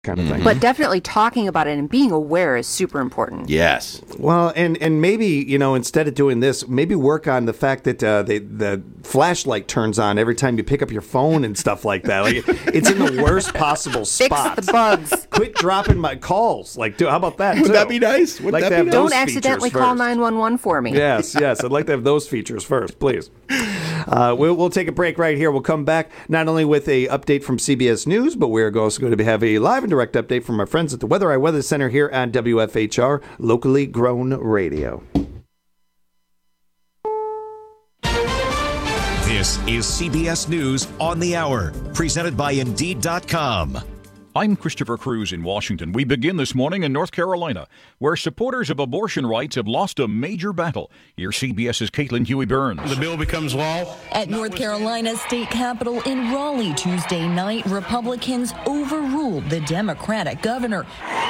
kind of thing. But definitely talking about it and being aware is super important. Yes. Well, and maybe, instead of doing this, maybe work on the fact that the flashlight turns on every time you pick up your phone and stuff like that. Like, it's in the worst possible spot. Fix the bugs. Quit dropping my calls. How about that, too? Would that be nice? Don't accidentally call 911 for me. Yes. I'd like to have those features first, please. We'll take a break right here. We'll come back not only with a update from CBS News, but we're also going to have a live and direct update from our friends at the Weather Eye Weather Center here at WFHR, locally grown radio. This is CBS News on the Hour, presented by Indeed.com. I'm Christopher Cruz in Washington. We begin this morning in North Carolina, where supporters of abortion rights have lost a major battle. Here's CBS's Caitlin Huey-Burns. The bill becomes law. At North Carolina's state capitol in Raleigh Tuesday night, Republicans overruled the Democratic governor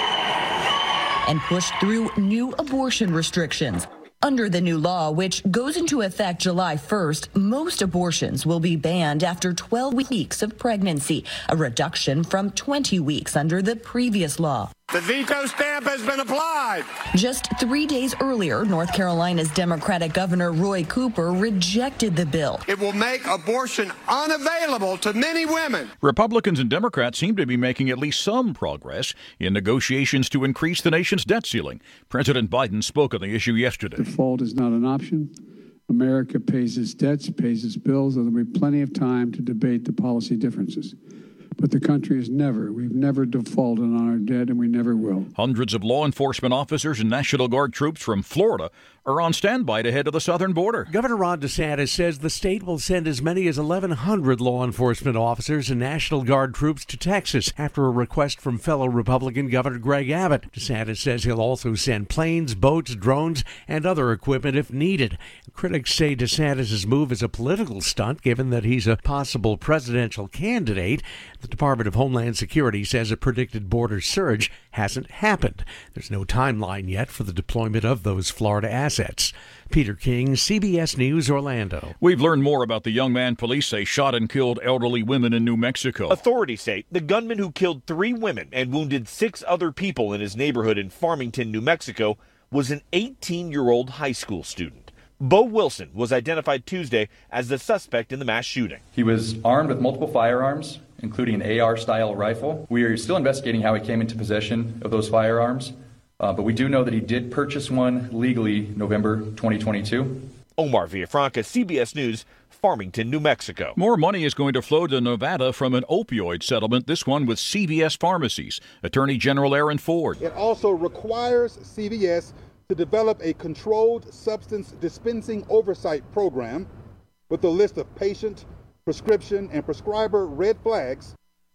and pushed through new abortion restrictions. Under the new law, which goes into effect July 1st, most abortions will be banned after 12 weeks of pregnancy, a reduction from 20 weeks under the previous law. The veto stamp has been applied. Just 3 days earlier, North Carolina's Democratic Governor Roy Cooper rejected the bill. It will make abortion unavailable to many women. Republicans and Democrats seem to be making at least some progress in negotiations to increase the nation's debt ceiling. President Biden spoke on the issue yesterday. Default is not an option. America pays its debts, pays its bills, and there'll be plenty of time to debate the policy differences. But the country we've never defaulted on our debt, and we never will. Hundreds of law enforcement officers and National Guard troops from Florida are on standby to head to the southern border. Governor Ron DeSantis says the state will send as many as 1,100 law enforcement officers and National Guard troops to Texas after a request from fellow Republican Governor Greg Abbott. DeSantis says he'll also send planes, boats, drones, and other equipment if needed. Critics say DeSantis' move is a political stunt, given that he's a possible presidential candidate. The Department of Homeland Security says a predicted border surge hasn't happened. There's no timeline yet for the deployment of those Florida assets. Peter King, CBS News, Orlando. We've learned more about the young man police say shot and killed elderly women in New Mexico. Authorities say the gunman who killed 3 women and wounded 6 other people in his neighborhood in Farmington, New Mexico, was an 18-year-old high school student. Bo Wilson was identified Tuesday as the suspect in the mass shooting. He was armed with multiple firearms, including an AR-style rifle. We are still investigating how he came into possession of those firearms, but we do know that he did purchase one legally November 2022. Omar Villafranca, CBS News, Farmington, New Mexico. More money is going to flow to Nevada from an opioid settlement, this one with CVS Pharmacies. Attorney General Aaron Ford. It also requires CVS to develop a controlled substance dispensing oversight program with a list of patient, prescription, and prescriber red flags.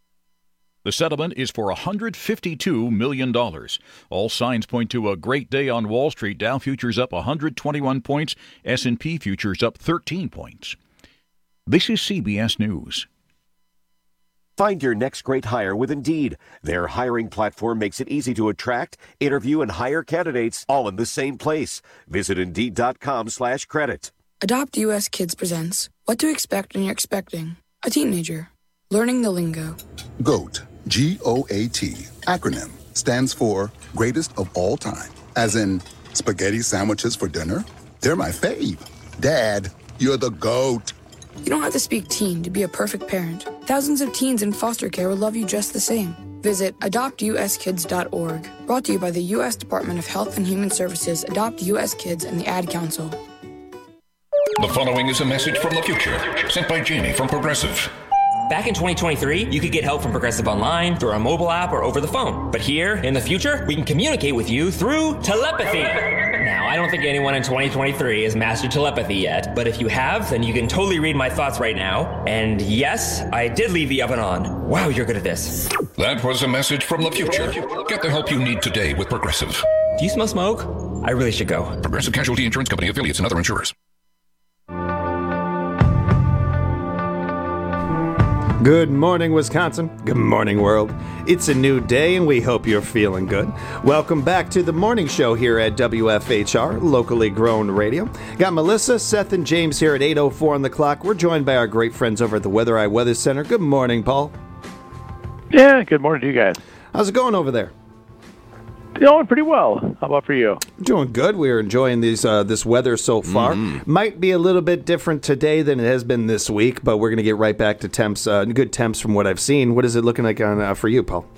The settlement is for $152 million. All signs point to a great day on Wall Street. Dow futures up 121 points. S&P futures up 13 points. This is CBS News. Find your next great hire with Indeed. Their hiring platform makes it easy to attract, interview, and hire candidates all in the same place. Visit Indeed.com/credit. Adopt US Kids presents What to Expect When You're Expecting a Teenager. Learning the lingo. GOAT, G-O-A-T, acronym, stands for Greatest of All Time. As in, spaghetti sandwiches for dinner? They're my fave. Dad, you're the GOAT. You don't have to speak teen to be a perfect parent. Thousands of teens in foster care will love you just the same. Visit adoptuskids.org. Brought to you by the U.S. Department of Health and Human Services, Adopt U.S. Kids, and the Ad Council. The following is a message from the future, sent by Jamie from Progressive. Back in 2023, you could get help from Progressive online, through our mobile app, or over the phone. But here, in the future, we can communicate with you through telepathy. Now, I don't think anyone in 2023 has mastered telepathy yet, but if you have, then you can totally read my thoughts right now. And yes, I did leave the oven on. Wow, you're good at this. That was a message from the future. Get the help you need today with Progressive. Do you smell smoke? I really should go. Progressive Casualty Insurance Company, affiliates, and other insurers. Good morning, Wisconsin. Good morning, world. It's a new day, and we hope you're feeling good. Welcome back to the morning show here at WFHR, locally grown radio. Got Melissa, Seth, and James here at 8:04 on the clock. We're joined by our great friends over at the Weather Eye Weather Center. Good morning, Paul. Yeah, good morning to you guys. How's it going over there? Going pretty well. How about for you? Doing good. We're enjoying this weather so far. Might be a little bit different today than it has been this week, but we're going to get right back to temps, good temps from what I've seen. What is it looking like for you, Paul?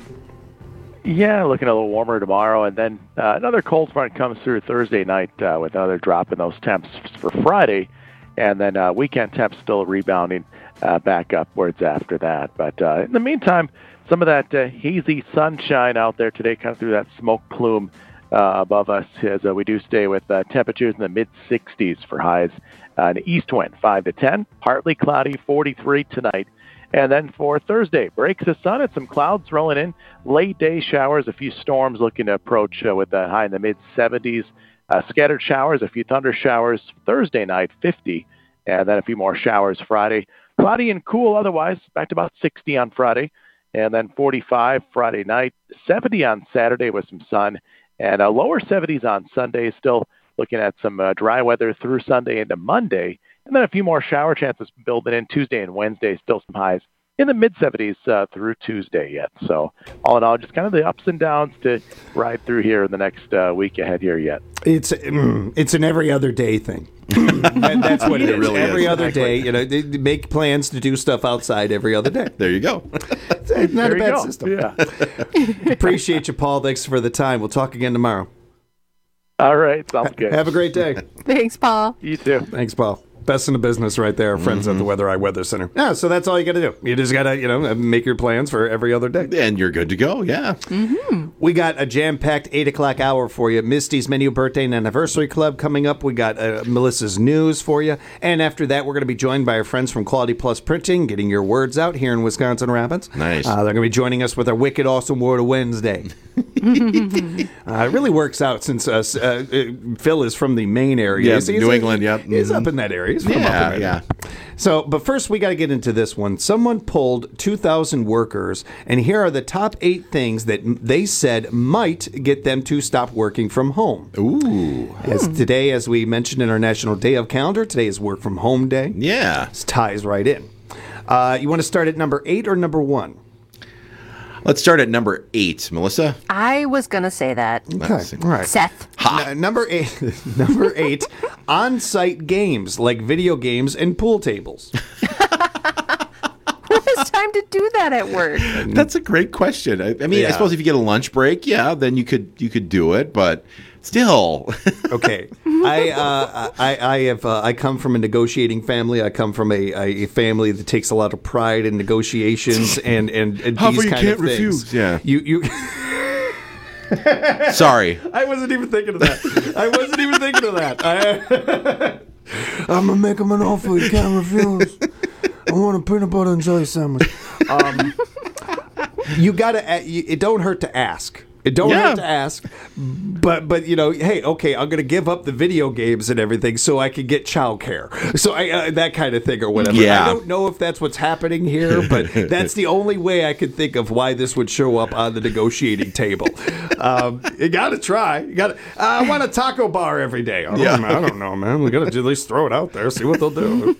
Yeah, looking a little warmer tomorrow, and then another cold front comes through Thursday night with another drop in those temps for Friday, and then weekend temps still rebounding back upwards after that. But in the meantime, some of that hazy sunshine out there today, kind of through that smoke plume above us, as we do stay with temperatures in the mid-60s for highs. An east wind, 5 to 10, partly cloudy, 43 tonight. And then for Thursday, breaks the sun and some clouds rolling in. Late day showers, a few storms looking to approach with a high in the mid-70s. Scattered showers, a few thunder showers Thursday night, 50. And then a few more showers Friday. Cloudy and cool otherwise, back to about 60 on Friday. And then 45 Friday night, 70 on Saturday with some sun, and lower 70s on Sunday. Still looking at some dry weather through Sunday into Monday, and then a few more shower chances building in Tuesday and Wednesday. Still some highs in the mid-70s through Tuesday yet. So all in all, just kind of the ups and downs to ride through here in the next week ahead here yet. It's an every other day thing. That's what it is. Really every other day, they make plans to do stuff outside every other day. There you go. It's not there a bad system. Yeah. Appreciate you, Paul. Thanks for the time. We'll talk again tomorrow. All right. Sounds good. Have a great day. Thanks, Paul. You too. Thanks, Paul. Best in the business right there, friends at the Weather Eye Weather Center. Yeah, so that's all you got to do. You just got to, make your plans for every other day. And you're good to go, yeah. We got a jam-packed 8 o'clock hour for you. Misty's Menu Birthday and Anniversary Club coming up. We got Melissa's News for you. And after that, we're going to be joined by our friends from Quality Plus Printing, getting your words out here in Wisconsin Rapids. Nice. They're going to be joining us with our Wicked Awesome Word of Wednesday. It really works out since Phil is from the Maine area. Yeah, New England, yep. He's up in that area. He's from up in yeah. So, but first we got to get into this one. Someone polled 2,000 workers, and here are the top 8 things that they said might get them to stop working from home. Ooh. Today, as we mentioned in our National Day of Calendar, today is Work From Home Day. Yeah. This ties right in. You want to start at number 8 or number 1? Let's start at number 8, Melissa. I was going to say that. Okay, all right. Seth. Number 8, on-site games like video games and pool tables. Who has time to do that at work? That's a great question. I mean, I suppose if you get a lunch break, then you could do it, but still. Okay. I come from a negotiating family. I come from a family that takes a lot of pride in negotiations and How these you kind can't of things. refuse. Yeah. You Sorry. I wasn't even thinking of that. I'm going to make him an offer he can't refuse. I want a peanut butter and jelly sandwich. You got to, it don't hurt to ask. It don't hurt to ask, but hey, okay, I'm going to give up the video games and everything so I can get childcare. So that kind of thing or whatever. Yeah. I don't know if that's what's happening here, but that's the only way I could think of why this would show up on the negotiating table. You got to try. I want a taco bar every day. I don't know, man. We got to at least throw it out there, see what they'll do.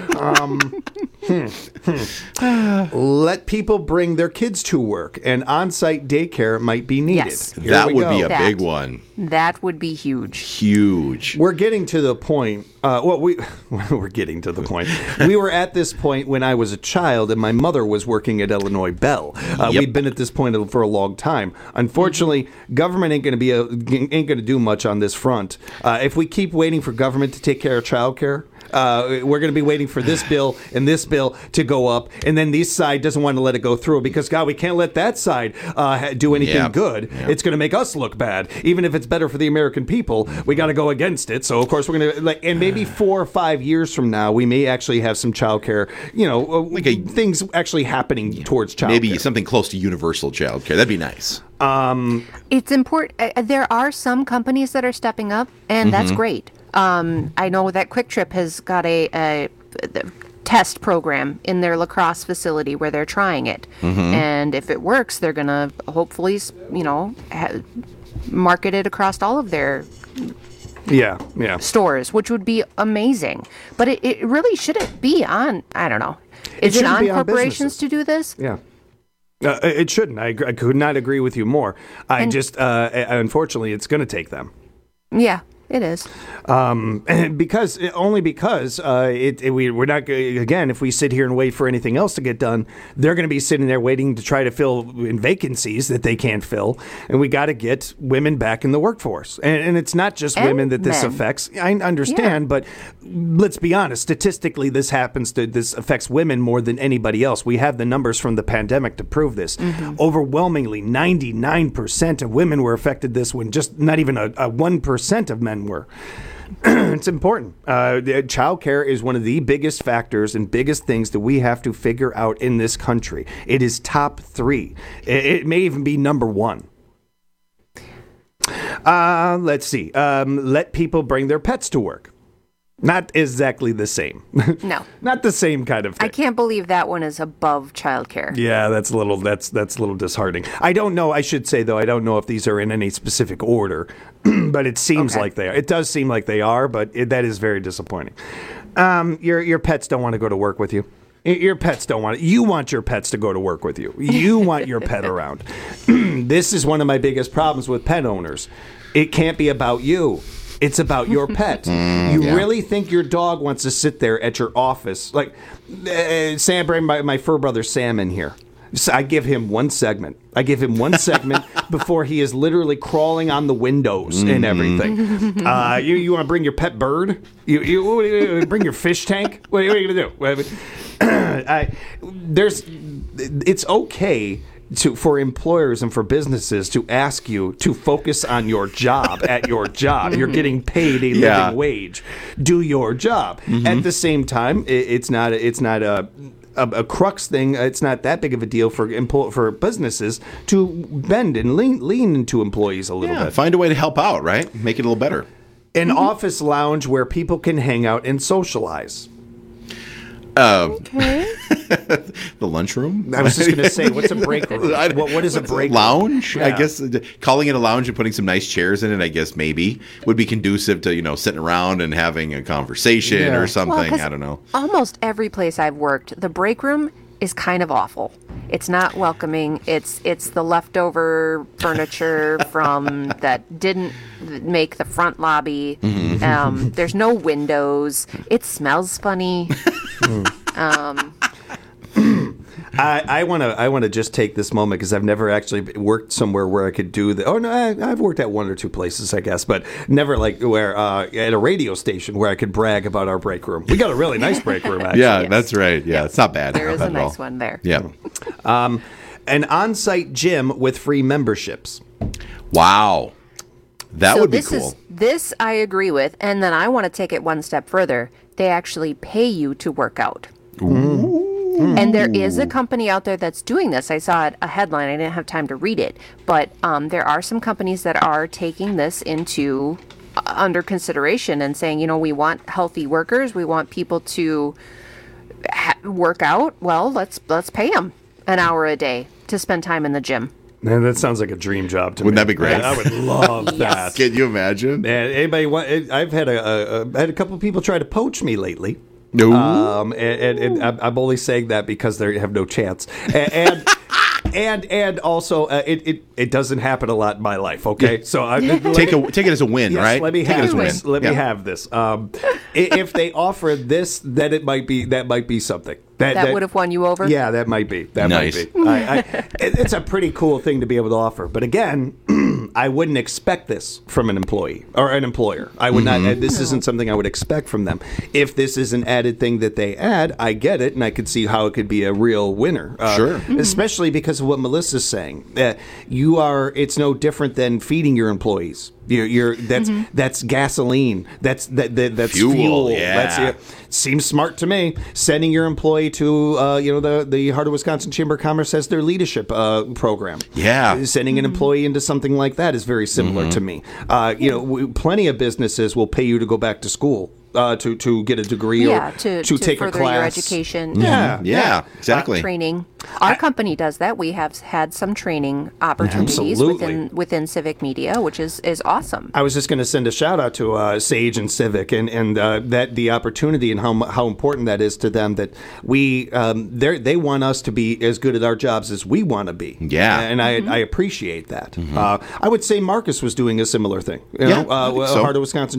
Let people bring their kids to work, and on-site daycare might be needed. Yes. That would be a big one. That would be huge. Huge. We're getting to the point. We're getting to the point. We were at this point when I was a child, and my mother was working at Illinois Bell. We've been at this point for a long time. Unfortunately, government ain't going to do much on this front. If we keep waiting for government to take care of childcare, we're going to be waiting for this bill and this bill to go up, and then this side doesn't want to let it go through because, God, we can't let that side do anything good. Yep. It's going to make us look bad. Even if it's better for the American people, we got to go against it. So, of course, we're going to, and maybe 4 or 5 years from now, we may actually have some childcare, things actually happening towards childcare. Maybe something close to universal childcare. That'd be nice. It's important. There are some companies that are stepping up, and that's great. I know that Quick Trip has got a test program in their La Crosse facility where they're trying it. And if it works, they're going to hopefully, market it across all of their stores, which would be amazing. But it really shouldn't be on, I don't know. Is it on corporations to do this? Yeah. It shouldn't. I could not agree with you more. Unfortunately, it's going to take them. Yeah. It is. We're not, again, if we sit here and wait for anything else to get done, they're going to be sitting there waiting to try to fill in vacancies that they can't fill. And we got to get women back in the workforce. And it's not just women that this affects. I understand, but let's be honest. Statistically, this affects women more than anybody else. We have the numbers from the pandemic to prove this. Mm-hmm. Overwhelmingly, 99% of women were affected this when just not even a 1% of men were. It's important. Child care is one of the biggest factors and biggest things that we have to figure out in this country. It is top 3. It may even be number 1. Let's see. Let people bring their pets to work. Not exactly the same. No. Not the same kind of thing. I can't believe that one is above childcare. Yeah, that's a little disheartening. I don't know. I should say, though, I don't know if these are in any specific order, but it seems like they are. It does seem like they are, but that is very disappointing. Your pets don't want to go to work with you. Your pets don't want it. You want your pets to go to work with you. You want your pet around. This is one of my biggest problems with pet owners. It can't be about you. It's about your pet. Really think your dog wants to sit there at your office? Like, Sam, bring my fur brother Sam in here. So I give him one segment. Before he is literally crawling on the windows and everything. You want to bring your pet bird? You bring your fish tank? What are you going to do? It's okay for employers and for businesses to ask you to focus on your job at your job. You're getting paid a living wage. Do your job. Mm-hmm. At the same time, it's not a crux thing. It's not that big of a deal for businesses to bend and lean into employees a little bit. Find a way to help out, right? Make it a little better. An office lounge where people can hang out and socialize. The lunchroom? I was just going to say, what's a break room? What is a break room? Lounge? Yeah. I guess calling it a lounge and putting some nice chairs in it, I guess maybe would be conducive to, sitting around and having a conversation or something. Well, I don't know. Almost every place I've worked, the break room is kind of awful. It's not welcoming. It's the leftover furniture from that didn't make the front lobby. Mm-hmm. There's no windows. It smells funny. I want to just take this moment because I've never actually worked somewhere where I could do the. Oh no, I've worked at one or two places, I guess, but never like where at a radio station where I could brag about our break room. We got a really nice break room, actually. Yeah, that's right. Yeah, it's not bad. There is a nice one there. Yeah. An on-site gym with free memberships. Wow. That would be cool. This I agree with, and then I want to take it one step further. They actually pay you to work out. Ooh. And there is a company out there that's doing this. I saw a headline. I didn't have time to read it. But there are some companies that are taking this into under consideration and saying, we want healthy workers. We want people to work out. Well, let's pay them an hour a day to spend time in the gym. Man, that sounds like a dream job to me. Wouldn't that be great? I would love that. Can you imagine? Anybody I've had a couple of people try to poach me lately. No. And I'm only saying that because they have no chance. And also, it doesn't happen a lot in my life. Okay, so take it as a win, right? Let me have this. Let me have this. If they offer this, then that might be something. That would have won you over? Yeah, that might be. Nice. It's a pretty cool thing to be able to offer. But again, I wouldn't expect this from an employee or an employer. I would not. This isn't something I would expect from them. If this is an added thing that they add, I get it, and I could see how it could be a real winner. Sure. Especially because of what Melissa's saying. It's no different than feeding your employees. That's gasoline. That's fuel. Yeah. Seems smart to me. Sending your employee to the Heart of Wisconsin Chamber of Commerce as their leadership program. Yeah. Sending an employee into something like that is very similar to me. Plenty of businesses will pay you to go back to school. to get a degree to take a further class. your education. Yeah, exactly. Training. Our company does that. We have had some training opportunities within Civic Media, which is awesome. I was just going to send a shout out to Sage and Civic and that the opportunity and how important that is to them, that they want us to be as good at our jobs as we want to be. Yeah. And I appreciate that. I would say Marcus was doing a similar thing. Heart of Wisconsin,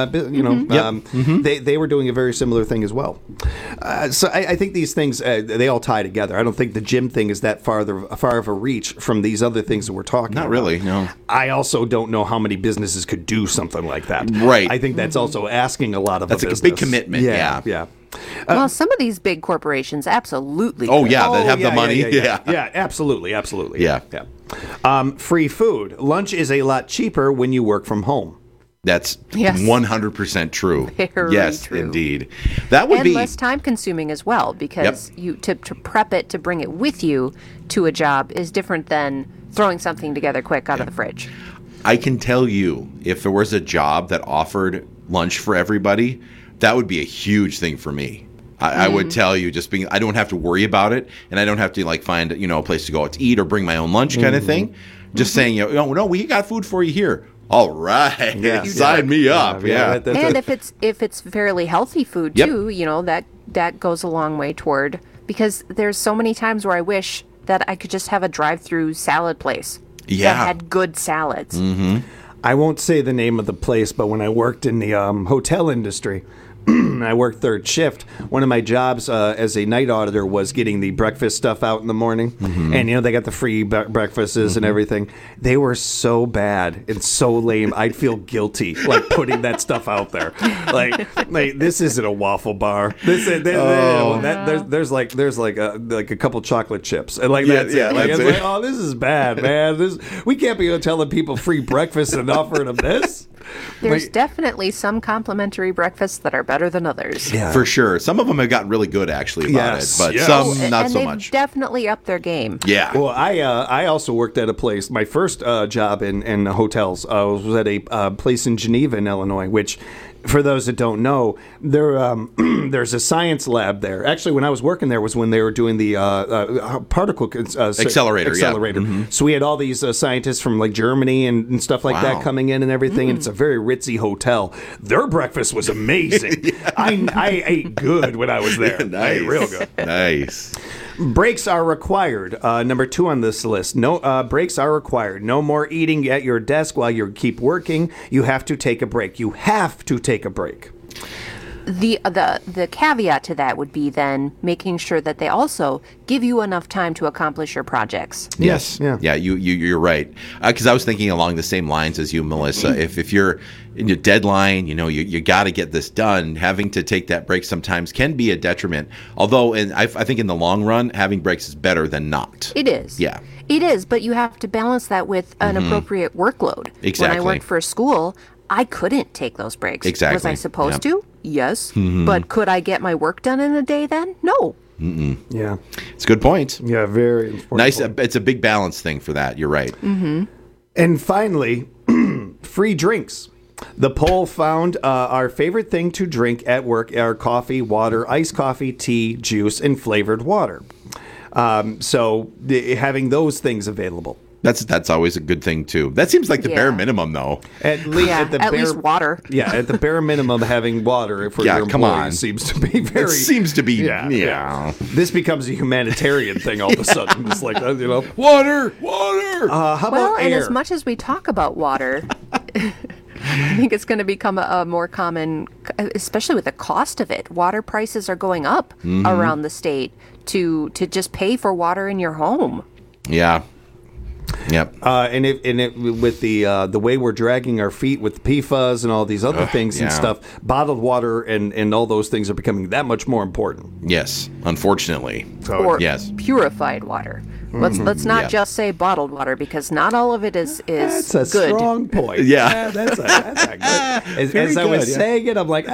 they were doing a very similar thing as well. So I think these things, they all tie together. I don't think the gym thing is that far of a reach from these other things that we're talking about. Not really, no. I also don't know how many businesses could do something like that. Right. I think that's also asking a lot of That's a like business. a big commitment. Yeah. Well, some of these big corporations absolutely. Oh, could. yeah, that have the money. Yeah, absolutely. Yeah. Free food. Lunch is a lot cheaper when you work from home. That's Yes. 100% true. Very yes, true. Indeed. That would and be less time consuming as well, because you to prep it, to bring it with you to a job is different than throwing something together quick out of the fridge. I can tell you, if there was a job that offered lunch for everybody, that would be a huge thing for me. I would tell you, just being, I don't have to worry about it, and I don't have to find a place to go out to eat or bring my own lunch kind of thing. Just saying, no, we got food for you here. All right, sign me up. Yeah. And if it's fairly healthy food too, that goes a long way toward, because there's so many times where I wish that I could just have a drive-through salad place that had good salads. I won't say the name of the place, but when I worked in the hotel industry, I worked third shift. One of my jobs as a night auditor was getting the breakfast stuff out in the morning. And, they got the free breakfasts and everything. They were so bad and so lame. I'd feel guilty, putting that stuff out there. Like this isn't a waffle bar. There's a couple chocolate chips. And that's it. Oh, this is bad, man. We can't be telling people free breakfast and offering them this. There's definitely some complimentary breakfasts that are better than others. Yeah. For sure. Some of them have gotten really good, actually, about it. But some not so much. Definitely upped their game. Yeah. Well, I also worked at a place. My first job in hotels was at a place in Geneva, in Illinois, which, for those that don't know, there's a science lab there. Actually, when I was working there was when they were doing the particle accelerator. So we had all these scientists from Germany and stuff like that coming in and everything. And it's a very ritzy hotel. Their breakfast was amazing. I ate good when I was there. Nice. I ate real good. Nice. Breaks are required. Number 2 on this list. No breaks are required. No more eating at your desk while you keep working. You have to take a break. You have to take a break. The caveat to that would be then making sure that they also give you enough time to accomplish your projects. Yes. Yeah. You're right. Because I was thinking along the same lines as you, Melissa. If you're in your deadline, you got to get this done. Having to take that break sometimes can be a detriment. Although, I think in the long run, having breaks is better than not. It is. Yeah. It is, but you have to balance that with an appropriate workload. Exactly. When I worked for a school, I couldn't take those breaks. Exactly. Was I supposed to? Yes. But could I get my work done in a day then? No. Yeah. It's a good point. Yeah, very important. Nice. It's a big balance thing for that. You're right. And finally, free drinks. The poll found our favorite thing to drink at work are coffee, water, iced coffee, tea, juice, and flavored water. So having those things available. That's always a good thing too. That seems like the bare minimum, though. At least water. Yeah, at the bare minimum, having water for your employees seems to be very. It seems to be. Yeah. This becomes a humanitarian thing all of a sudden. It's like water. How about and air? as much as we talk about water, I think it's going to become a more common, especially with the cost of it. Water prices are going up around the state to just pay for water in your home. Yeah. Yep. With the way we're dragging our feet with PFAS and all these other things and stuff, bottled water and all those things are becoming that much more important. Yes, unfortunately. Or purified water. Let's not just say bottled water, because not all of it is that's a good. Strong point. Yeah, that's a good. As I was saying it, I'm like,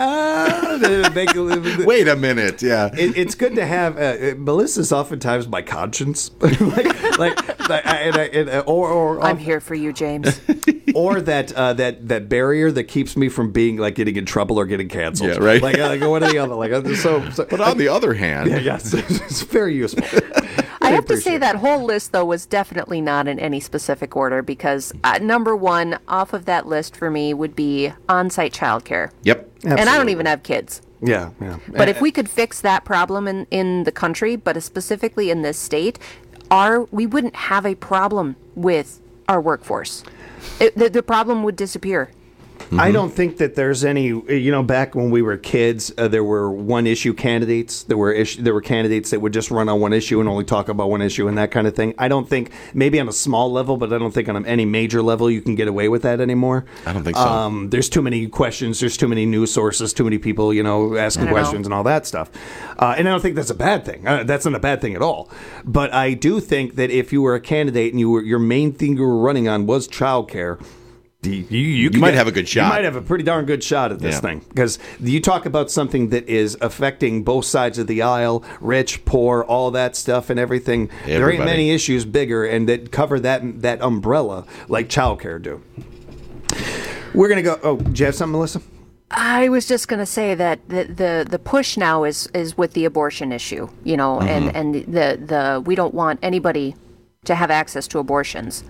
wait a minute. Yeah, it's good to have. Melissa's oftentimes my conscience, or I'm here for you, James. or that barrier that keeps me from being like getting in trouble or getting canceled. Yeah, right. Like one or the other. Like but on the other hand, yes, it's very useful. I have to say that whole list, though, was definitely not in any specific order because number one off of that list for me would be on-site childcare. Yep. Absolutely. And I don't even have kids. Yeah. But if we could fix that problem in the country, but specifically in this state, we wouldn't have a problem with our workforce. The problem would disappear. I don't think that there's any, back when we were kids, there were one-issue candidates. There were candidates that would just run on one issue and only talk about one issue and that kind of thing. I don't think, maybe on a small level, but I don't think on any major level you can get away with that anymore. I don't think so. There's too many questions. There's too many news sources, too many people, asking questions and all that stuff. And I don't think that's a bad thing. That's not a bad thing at all. But I do think that if you were a candidate and your main thing you were running on was childcare, you might have a good shot. You might have a pretty darn good shot at this thing. Because you talk about something that is affecting both sides of the aisle, rich, poor, all that stuff and everything. There ain't many issues bigger and that cover that umbrella like childcare do. We're going to go. Oh, do you have something, Melissa? I was just going to say that the push now is with the abortion issue, and the we don't want anybody to have access to abortions.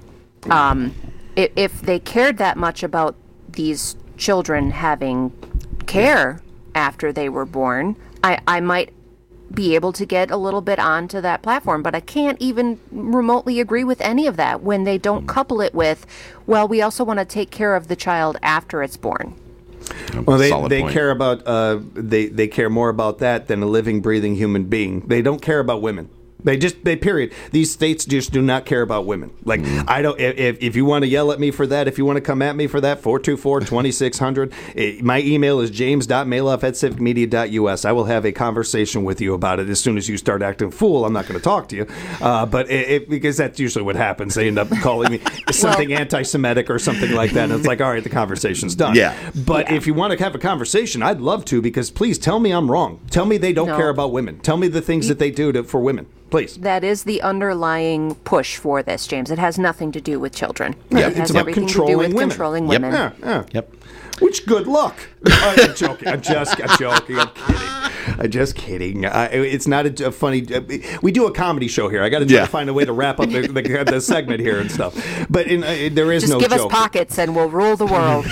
If they cared that much about these children having care after they were born, I might be able to get a little bit onto that platform, but I can't even remotely agree with any of that when they don't couple it with, well, we also want to take care of the child after it's born. Well, they care about they care more about that than a living, breathing human being. They don't care about women. They period. These states just do not care about women. Like, I don't, if you want to yell at me for that, if you want to come at me for that, 424-2600. My email is james.maloff@civicmedia.us. I will have a conversation with you about it as soon as you start acting a fool. I'm not going to talk to you. But because that's usually what happens. They end up calling me something anti-Semitic or something like that. And it's like, all right, the conversation's done. Yeah. But if you want to have a conversation, I'd love to, because please tell me I'm wrong. Tell me they don't care about women. Tell me the things that they do for women. Please. That is the underlying push for this, James. It has nothing to do with children. Yeah, it has everything to do with controlling women. Yep. Which, good luck. I'm joking. I'm joking. I'm just kidding. It's not a funny. We do a comedy show here. I got to try to find a way to wrap up the segment here and stuff. But there is no joke. Just give us pockets and we'll rule the world.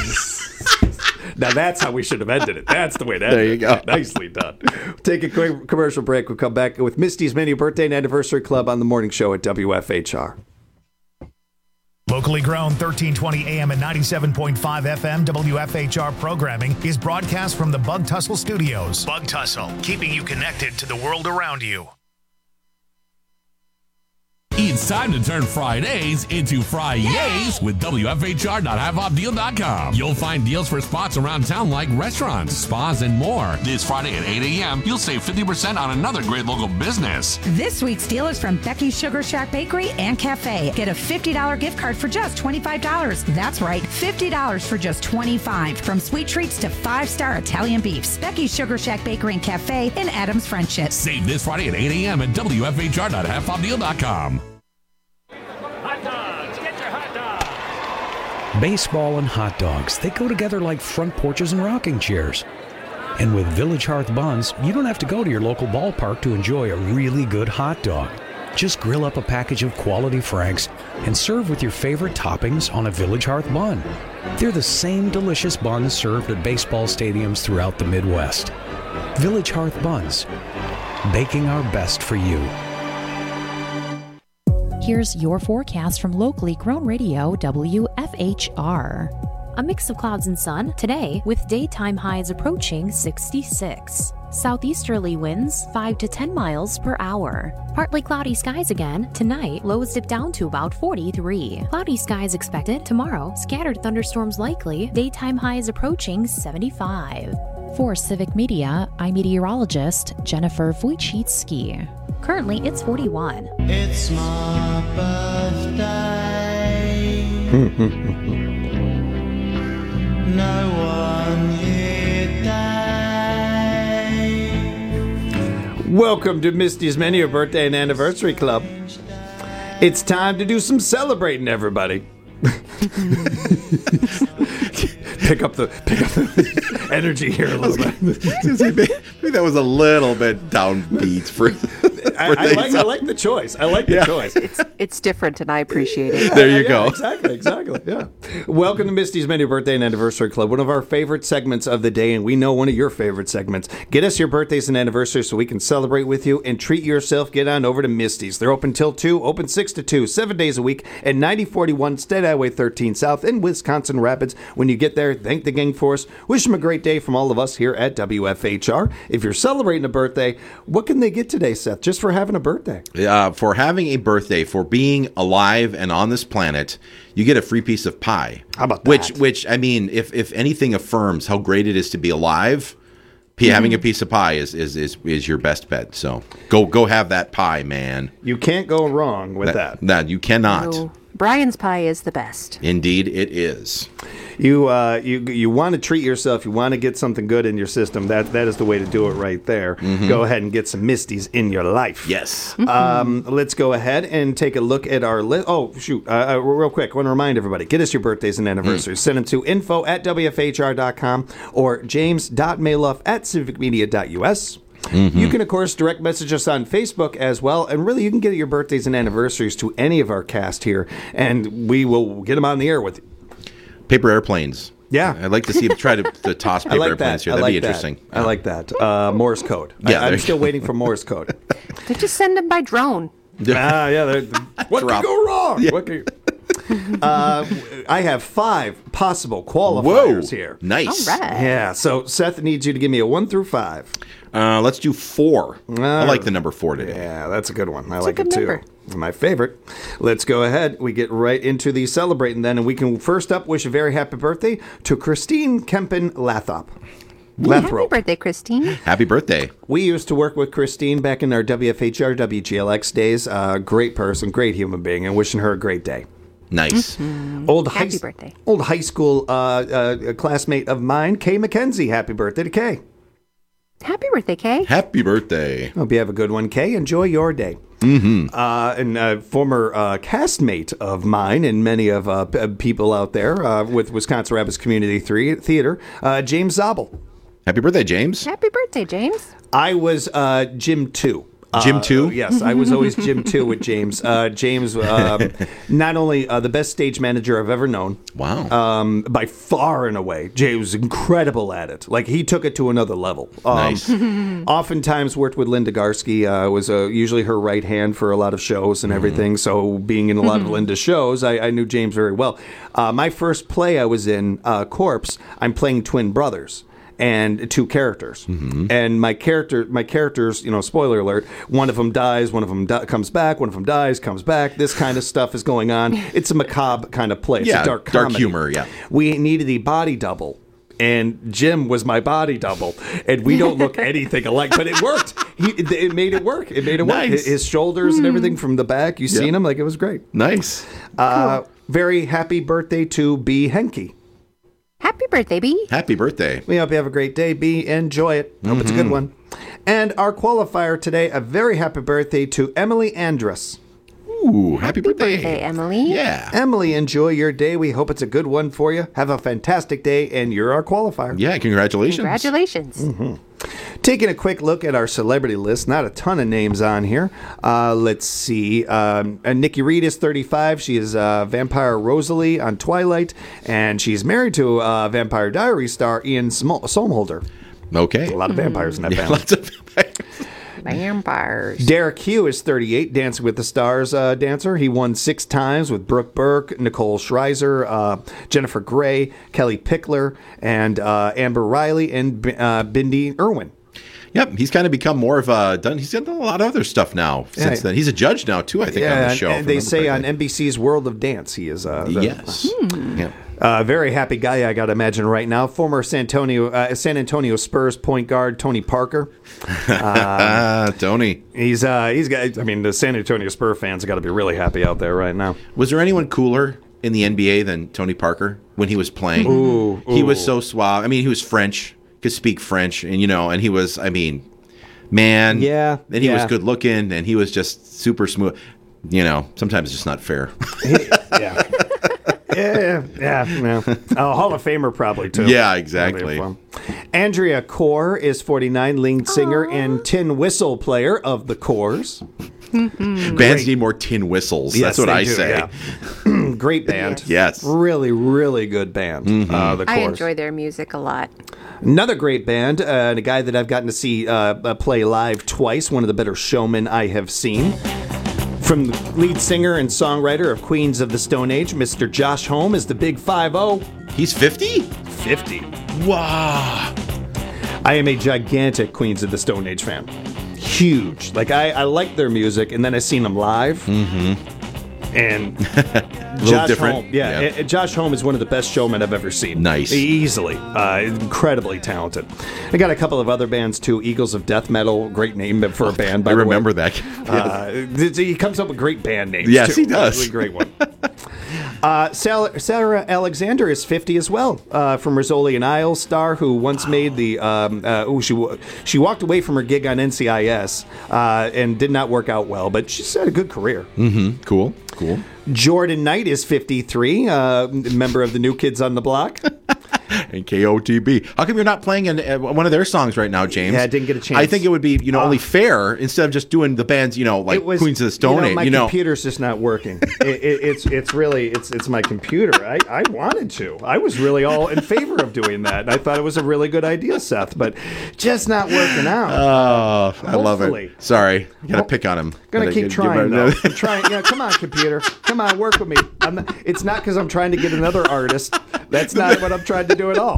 Now that's how we should have ended it. That's the way to end it. There you go. Nicely done. Take a quick commercial break. We'll come back with Misty's Mini Birthday and Anniversary Club on the morning show at WFHR. Locally grown 1320 AM and 97.5 FM WFHR programming is broadcast from the Bug Tussle Studios. Bug Tussle, keeping you connected to the world around you. It's time to turn Fridays into Fri-yays with WFHR.halfoffdeal.com. You'll find deals for spots around town like restaurants, spas, and more. This Friday at 8 a.m., you'll save 50% on another great local business. This week's deal is from Becky's Sugar Shack Bakery and Cafe. Get a $50 gift card for just $25. That's right, $50 for just $25. From sweet treats to 5-star Italian beefs. Becky's Sugar Shack Bakery and Cafe in Adams Friendship. Save this Friday at 8 a.m. at WFHR.halfoffdeal.com. Baseball and hot dogs, they go together like front porches and rocking chairs. And with Village Hearth Buns, you don't have to go to your local ballpark to enjoy a really good hot dog. Just grill up a package of quality Franks and serve with your favorite toppings on a Village Hearth bun. They're the same delicious buns served at baseball stadiums throughout the Midwest. Village Hearth Buns, baking our best for you. Here's your forecast from locally grown radio WFHR. A mix of clouds and sun today with daytime highs approaching 66. Southeasterly winds 5 to 10 miles per hour. Partly cloudy skies again. Tonight, lows dip down to about 43. Cloudy skies expected tomorrow. Scattered thunderstorms likely. Daytime highs approaching 75. For Civic Media, I'm meteorologist Jennifer Wojcicki. Currently, it's 41. It's my birthday. No one here died. Welcome to Misty's Menu Birthday and Anniversary Club. It's time to do some celebrating, everybody. pick up the energy here a little bit. Maybe that was a little bit downbeat for. I like the choice. I like the choice. It's different, and I appreciate it. There you go. Exactly. Yeah. Welcome to Misty's Many Birthday and Anniversary Club, one of our favorite segments of the day, and we know one of your favorite segments. Get us your birthdays and anniversaries so we can celebrate with you and treat yourself. Get on over to Misty's. They're open till 2, open 6 to 2, 7 days a week at 9041 State Highway 13 South in Wisconsin Rapids. When you get there, thank the gang for us. Wish them a great day from all of us here at WFHR. If you're celebrating a birthday, what can they get today, Seth? Just for having a birthday. For having a birthday, for being alive and on this planet, you get a free piece of pie. How about that? Which I mean, if anything affirms how great it is to be alive, having a piece of pie is your best bet. So go have that pie, man. You can't go wrong with that. No, you cannot. No. Brian's pie is the best. Indeed, it is. You want to treat yourself. You want to get something good in your system. That is the way to do it right there. Mm-hmm. Go ahead and get some Misties in your life. Yes. Let's go ahead and take a look at our list. Oh, shoot. Real quick, I want to remind everybody, get us your birthdays and anniversaries. Send them to info@wfhr.com or james.maloff@civicmedia.us. Mm-hmm. You can, of course, direct message us on Facebook as well. And really, you can get your birthdays and anniversaries to any of our cast here, and we will get them on the air with you. Paper airplanes. Yeah. I'd like to see him try to toss paper airplanes here. That'd be interesting. I like that. Morse code. Yeah, I'm still waiting for Morse code. They just send them by drone. What could go wrong? Yeah. What could... I have 5 possible qualifiers here. Nice. All right. Yeah, so Seth needs you to give me a 1 through 5. Let's do 4. I like the number 4 today. Yeah, that's a good one. I It's like a it good too. number. My favorite. Let's go ahead. We get right into the celebrating then, and we can first up wish a very happy birthday to Christine Kempen Lathrop. Happy birthday, Christine. Happy birthday. We used to work with Christine back in our WFHR, WGLX days. Great person, great human being, and wishing her a great day. Nice. Happy birthday. Old high school classmate of mine, Kay McKenzie. Happy birthday to Kay. Happy birthday, Kay. Happy birthday. Hope you have a good one, Kay. Enjoy your day. Mm-hmm. And former castmate of mine and many of people out there with Wisconsin Rapids Community Theater, James Zabel. Happy birthday, James. Happy birthday, James. I was Jim 2. Jim 2? Yes, I was always Jim 2 with James. James, not only the best stage manager I've ever known. Wow. By far and away. James was incredible at it. Like, he took it to another level. Nice. Oftentimes worked with Linda Garsky. Was usually her right hand for a lot of shows and everything. So being in a lot of Linda's shows, I knew James very well. My first play I was in, Corpse, I'm playing twin brothers. And 2 characters. Mm-hmm. And my characters, spoiler alert, one of them dies, one of them comes back, one of them dies, comes back. This kind of stuff is going on. It's a macabre kind of play. It's a dark comedy. Dark humor, yeah. We needed a body double. And Jim was my body double. And we don't look anything alike, but it worked. It made it work. It made it work. Nice. His shoulders and everything from the back, you seen him, like it was great. Nice. Cool. Very happy birthday to B. Henke. Happy birthday, B. Happy birthday. We hope you have a great day, B. Enjoy it. Hope it's a good one. And our qualifier today, a very happy birthday to Emily Andrus. Ooh, happy birthday. Emily. Yeah. Emily, enjoy your day. We hope it's a good one for you. Have a fantastic day, and you're our qualifier. Yeah, congratulations. Congratulations. Taking a quick look at our celebrity list, not a ton of names on here. Let's see. Nikki Reed is 35. She is Vampire Rosalie on Twilight, and she's married to Vampire Diaries star Ian Somerhalder. Okay. A lot of vampires in that family. Lots of vampires. Vampires. Derek Hugh is 38, Dancing with the Stars dancer. He won 6 times with Brooke Burke, Nicole Schreiser, Jennifer Grey, Kelly Pickler, and Amber Riley, and Bindi Irwin. Yep, he's kind of become more of a he's done a lot of other stuff now since then. He's a judge now too, I think, on the show. And they say on NBC's World of Dance, he is. Yes. Yeah. Very happy guy, I got to imagine right now. Former San Antonio Spurs point guard Tony Parker. Tony. He's got. I mean, the San Antonio Spurs fans have got to be really happy out there right now. Was there anyone cooler in the NBA than Tony Parker when he was playing? Ooh. He was so suave. I mean, he was French, could speak French, and and he was. I mean, man. Yeah. And he was good looking, and he was just super smooth. Sometimes it's just not fair. Yeah. Yeah. Hall of Famer probably too. Yeah, exactly. Andrea Corr is 49, lead singer and tin whistle player of the Corrs. Bands need more tin whistles. Yes, That's what they I do, say. yeah. Great band. Yes. Really, really good band. The Corrs. I enjoy their music a lot. Another great band, and a guy that I've gotten to see play live twice, one of the better showmen I have seen. From the lead singer and songwriter of Queens of the Stone Age, Mr. Josh Homme is the Big 5-0. He's 50? 50. Wow. I am a gigantic Queens of the Stone Age fan. Huge. Like, I like their music, and then I seen them live. And Josh different. Homme, Josh Homme is one of the best showmen I've ever seen. Nice. Easily. Incredibly talented. I got a couple of other bands, too. Eagles of Death Metal, great name for a band, by I the way. remember that. He comes up with great band names, Yes, too. he does. Really great one. Sarah Alexander is 50 as well, from Rizzoli and Isles star, who once made the... she walked away from her gig on NCIS and did not work out well, but she's had a good career. Cool. Jordan Knight is 53, member of the New Kids on the Block. And KOTB. How come you're not playing one of their songs right now, James? Yeah, I didn't get a chance. I think it would be, only fair instead of just doing the bands, like Queens of the Stone Age. My computer's just not working. It's really my computer. I wanted to. I was really all in favor of doing that. I thought it was a really good idea, Seth, but just not working out. Oh, I love Hopefully. it. Sorry, you gotta pick on him. Gonna keep trying though. I'm trying. Yeah, come on, computer. Come on, work with me. It's not because I'm trying to get another artist. That's not what I'm trying to do at all.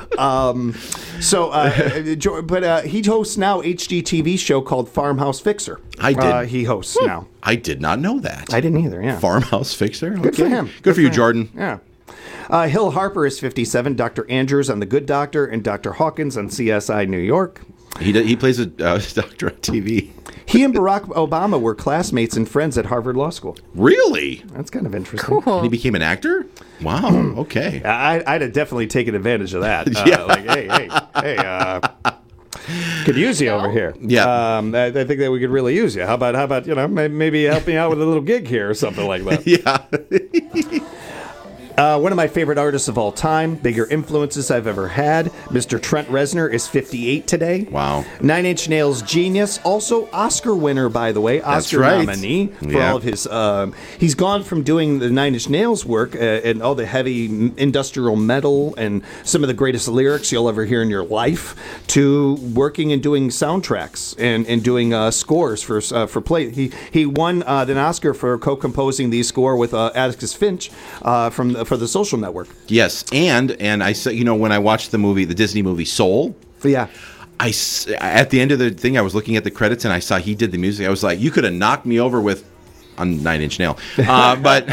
But he hosts now HGTV show called Farmhouse Fixer. I did. He hosts now. I did not know that. I didn't either. Yeah. Farmhouse Fixer. Good for him. Good for you, Jordan. Yeah. Hill Harper is 57. Dr. Andrews on The Good Doctor and Dr. Hawkins on CSI New York. He plays a doctor on TV. He and Barack Obama were classmates and friends at Harvard Law School. Really? That's kind of interesting. And he became an actor? Wow. Okay. I'd have definitely taken advantage of that. Yeah. Hey, could use you over here. Yeah. I think that we could really use you. How about maybe help me out with a little gig here or something like that. Yeah. One of my favorite artists of all time, bigger influences I've ever had. Mr. Trent Reznor is 58 today. Wow. 9 Inch Nails genius, also Oscar winner, by the way. Oscar nominee for all of his. He's gone from doing the 9 Inch Nails work and all the heavy industrial metal and some of the greatest lyrics you'll ever hear in your life to working and doing soundtracks and doing scores for play. He won an Oscar for co-composing the score with Atticus Finch for the Social Network. Yes, and I saw, when I watched the Disney movie Soul. Yeah. At the end of the thing, I was looking at the credits and I saw he did the music. I was like, you could have knocked me over with a 9 Inch Nail, but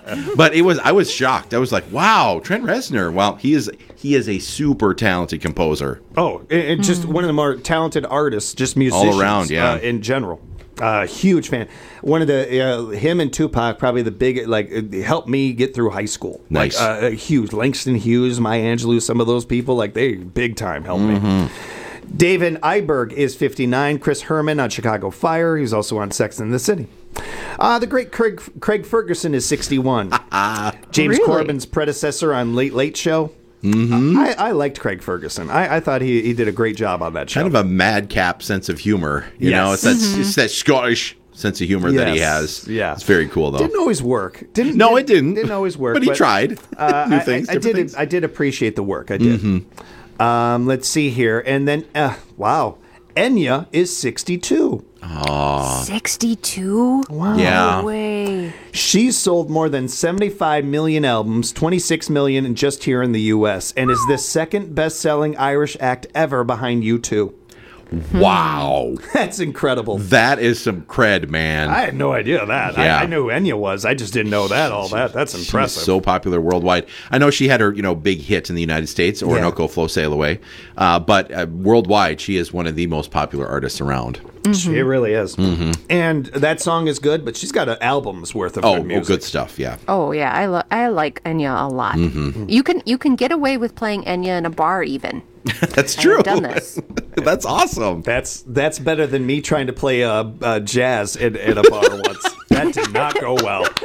I was shocked. I was like, wow, Trent Reznor. Well, he is a super talented composer. Oh, and just one of the more talented artists, just musicians all around, yeah, in general. Huge fan. One of the him and Tupac probably the big helped me get through high school. Nice, huge. Langston Hughes, Maya Angelou, some of those people they big time helped me. David Iberg is 59. Chris Herman on Chicago Fire. He's also on Sex and the City. The great Craig Ferguson is 61. James Corbin's predecessor on Late Late Show. I liked Craig Ferguson. I thought he did a great job on that show. Kind of a madcap sense of humor. It's that Scottish sense of humor that he has. Yeah. It's very cool, though. Didn't always work. It didn't. Didn't always work. But he tried new things. I did appreciate the work. I did. Let's see here. And then, wow. Enya is 62. Oh. 62? Wow. Yeah. No way. She's sold more than 75 million albums, 26 million just here in the U.S., and is the second best-selling Irish act ever behind U2. Wow. That's incredible. That is some cred, man. I had no idea that. Yeah. I knew who Enya was. I just didn't know that. That's impressive. She's so popular worldwide. I know she had her, big hit in the United States, Orinoco Flow Sail Away. But worldwide, she is one of the most popular artists around. She really is. And that song is good, but she's got albums worth of good music. Oh, good stuff, yeah. Oh, yeah. I like Enya a lot. You can get away with playing Enya in a bar even. That's true. I've done this. That's awesome. That's better than me trying to play jazz at a bar once. That did not go well.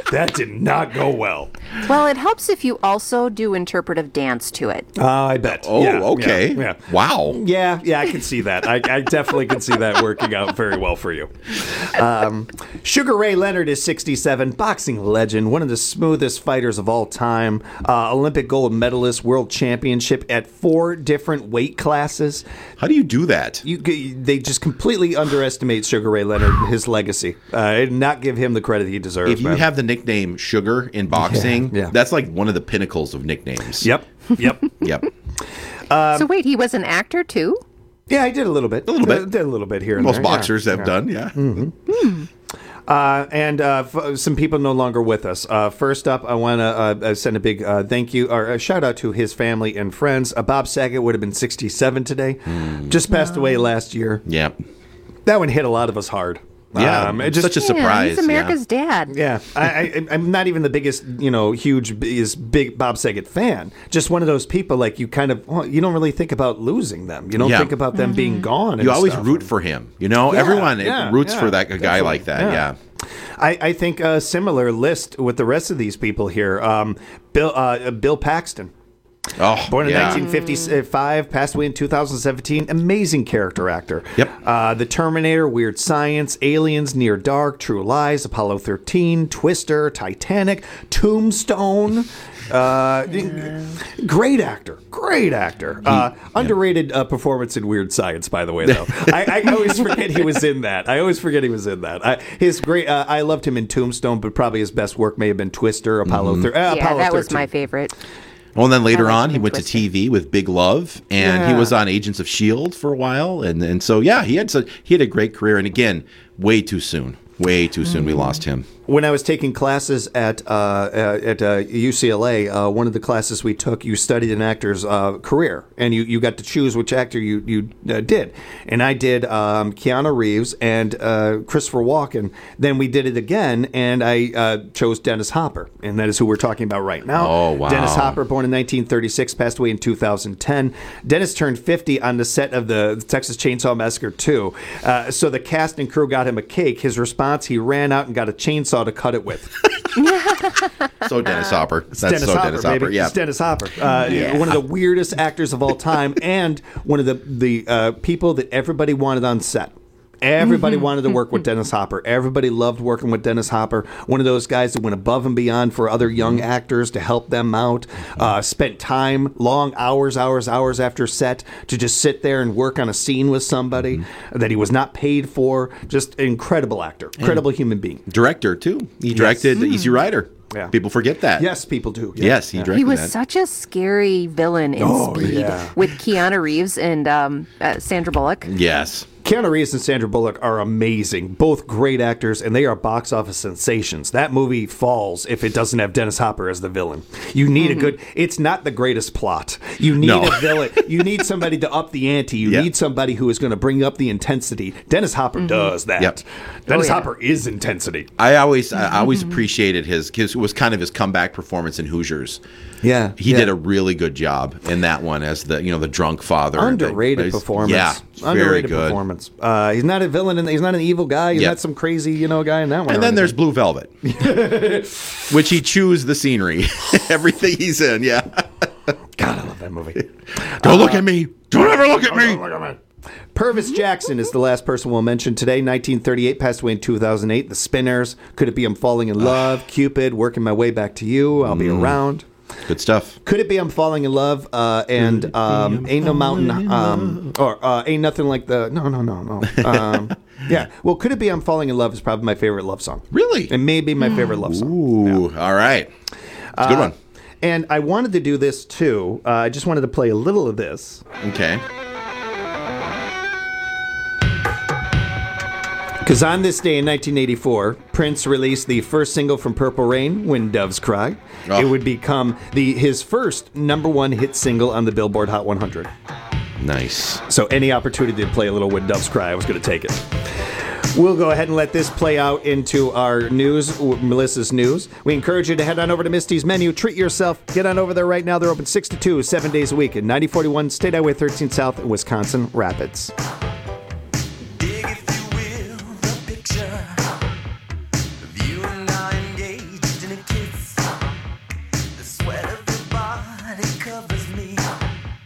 That did not go well. Well, it helps if you also do interpretive dance to it. I bet. Oh, Yeah, okay. Yeah. Wow. Yeah, I can see that. I definitely can see that working out very well for you. Sugar Ray Leonard is 67, boxing legend, one of the smoothest fighters of all time, Olympic gold medalist, world championship at 4 different weight classes. How do you do that? They just completely underestimate Sugar Ray Leonard and his legacy, and not give him the credit he deserves. If you have the nickname Sugar in boxing, that's like one of the pinnacles of nicknames. Yep. So wait, he was an actor too? Yeah, I did a little bit. Did a little bit here and Most there. boxers have done, yeah. Mm-hmm. Some people no longer with us. First up, I want to send a big thank you or a shout out to his family and friends. Bob Saget would have been 67 today. Just passed away last year. Yeah. That one hit a lot of us hard. Yeah, it's such a surprise. He's America's dad. Yeah, I'm not even the biggest, big Bob Saget fan. Just one of those people, like, you kind of, you don't really think about losing them. You don't think about them being gone. You and always stuff. root for him. Everyone roots for a guy like that. Yeah. I think a similar list with the rest of these people here. Bill Paxton. Oh, born in 1955, passed away in 2017. Amazing character actor. Yep. The Terminator, Weird Science, Aliens, Near Dark, True Lies, Apollo 13, Twister, Titanic, Tombstone. Great actor. Underrated performance in Weird Science, by the way, though. I always forget he was in that. I loved him in Tombstone, but probably his best work may have been Twister, Apollo 13. Apollo 13. Was my favorite. Well, and then later on, he went to TV with Big Love, and he was on Agents of S.H.I.E.L.D. for a while, and so he had a great career, and again, way too soon we lost him. When I was taking classes at UCLA, one of the classes we took, you studied an actor's career, and you got to choose which actor you did. And I did Keanu Reeves and Christopher Walken. Then we did it again, and I chose Dennis Hopper, and that is who we're talking about right now. Oh, wow. Dennis Hopper, born in 1936, passed away in 2010. Dennis turned 50 on the set of the Texas Chainsaw Massacre 2. So the cast and crew got him a cake. His response, he ran out and got a chainsaw to cut it with. So Dennis Hopper. Dennis Hopper. Yeah. It's Dennis Hopper. One of the weirdest actors of all time, and one of the people that everybody wanted on set. Everybody wanted to work with Dennis Hopper. Everybody loved working with Dennis Hopper. One of those guys that went above and beyond for other young actors to help them out. Spent time, long hours after set to just sit there and work on a scene with somebody that he was not paid for. Just an incredible actor. Incredible human being. Director, too. He directed Easy Rider. Yeah. People forget that. Yes, people do. Yeah. Yes, he directed He was that. such a scary villain in Speed with Keanu Reeves and Sandra Bullock. Yes. Keanu Reeves and Sandra Bullock are amazing. Both great actors, and they are box office sensations. That movie falls if it doesn't have Dennis Hopper as the villain. You need a good... It's not the greatest plot. You need a villain. You need somebody to up the ante. You need somebody who is going to bring up the intensity. Dennis Hopper does that. Yep. Dennis Hopper is intensity. I always appreciated his was kind of his comeback performance in Hoosiers. Yeah. He did a really good job in that one as the drunk father. Underrated performance. Yeah. Underrated very good. performance. He's not a villain, and he's not an evil guy. He's not some crazy, guy in that one. And then there's Blue Velvet, which he chews the scenery. Everything he's in, God, I love that movie. Don't look at me. Don't ever look at me. Purvis Jackson is the last person we'll mention today. 1938, passed away in 2008. The Spinners, Could It Be I'm Falling in Love, Cupid, Working My Way Back to You, I'll Be Around. Good stuff. Could It Be I'm Falling in Love, and Ain't No Mountain, Ain't Nothing Like the... No. Yeah, well, Could It Be I'm Falling in Love is probably my favorite love song. Really? It may be my favorite love song. Ooh, all right. It's a good one. And I wanted to do this, too. I just wanted to play a little of this. Okay. Because on this day in 1984, Prince released the first single from Purple Rain, When Doves Cry. Oh. It would become his first #1 hit single on the Billboard Hot 100. Nice. So any opportunity to play a little When Doves Cry, I was going to take it. We'll go ahead and let this play out into our news, Melissa's news. We encourage you to head on over to Misty's Menu. Treat yourself. Get on over there right now. They're open 6 to 2, 7 days a week at 9041 State Highway 13 South in Wisconsin Rapids.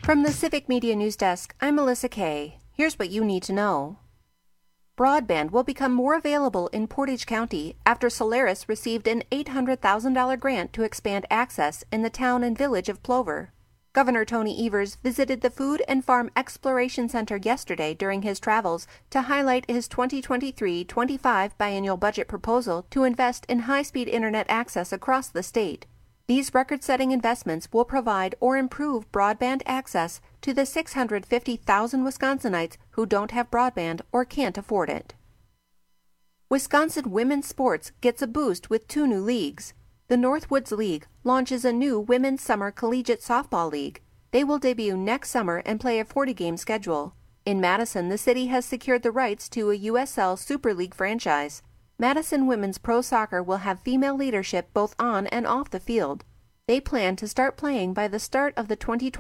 From the Civic Media News Desk, I'm Melissa Kay. Here's what you need to know. Broadband will become more available in Portage County after Solaris received an $800,000 grant to expand access in the town and village of Plover. Governor Tony Evers visited the Food and Farm Exploration Center yesterday during his travels to highlight his 2023-25 biennial budget proposal to invest in high-speed internet access across the state. These record-setting investments will provide or improve broadband access to the 650,000 Wisconsinites who don't have broadband or can't afford it. Wisconsin women's sports gets a boost with 2 new leagues. The Northwoods League launches a new Women's Summer Collegiate Softball League. They will debut next summer and play a 40-game schedule. In Madison, the city has secured the rights to a USL Super League franchise. Madison Women's Pro Soccer will have female leadership both on and off the field. They plan to start playing by the start of the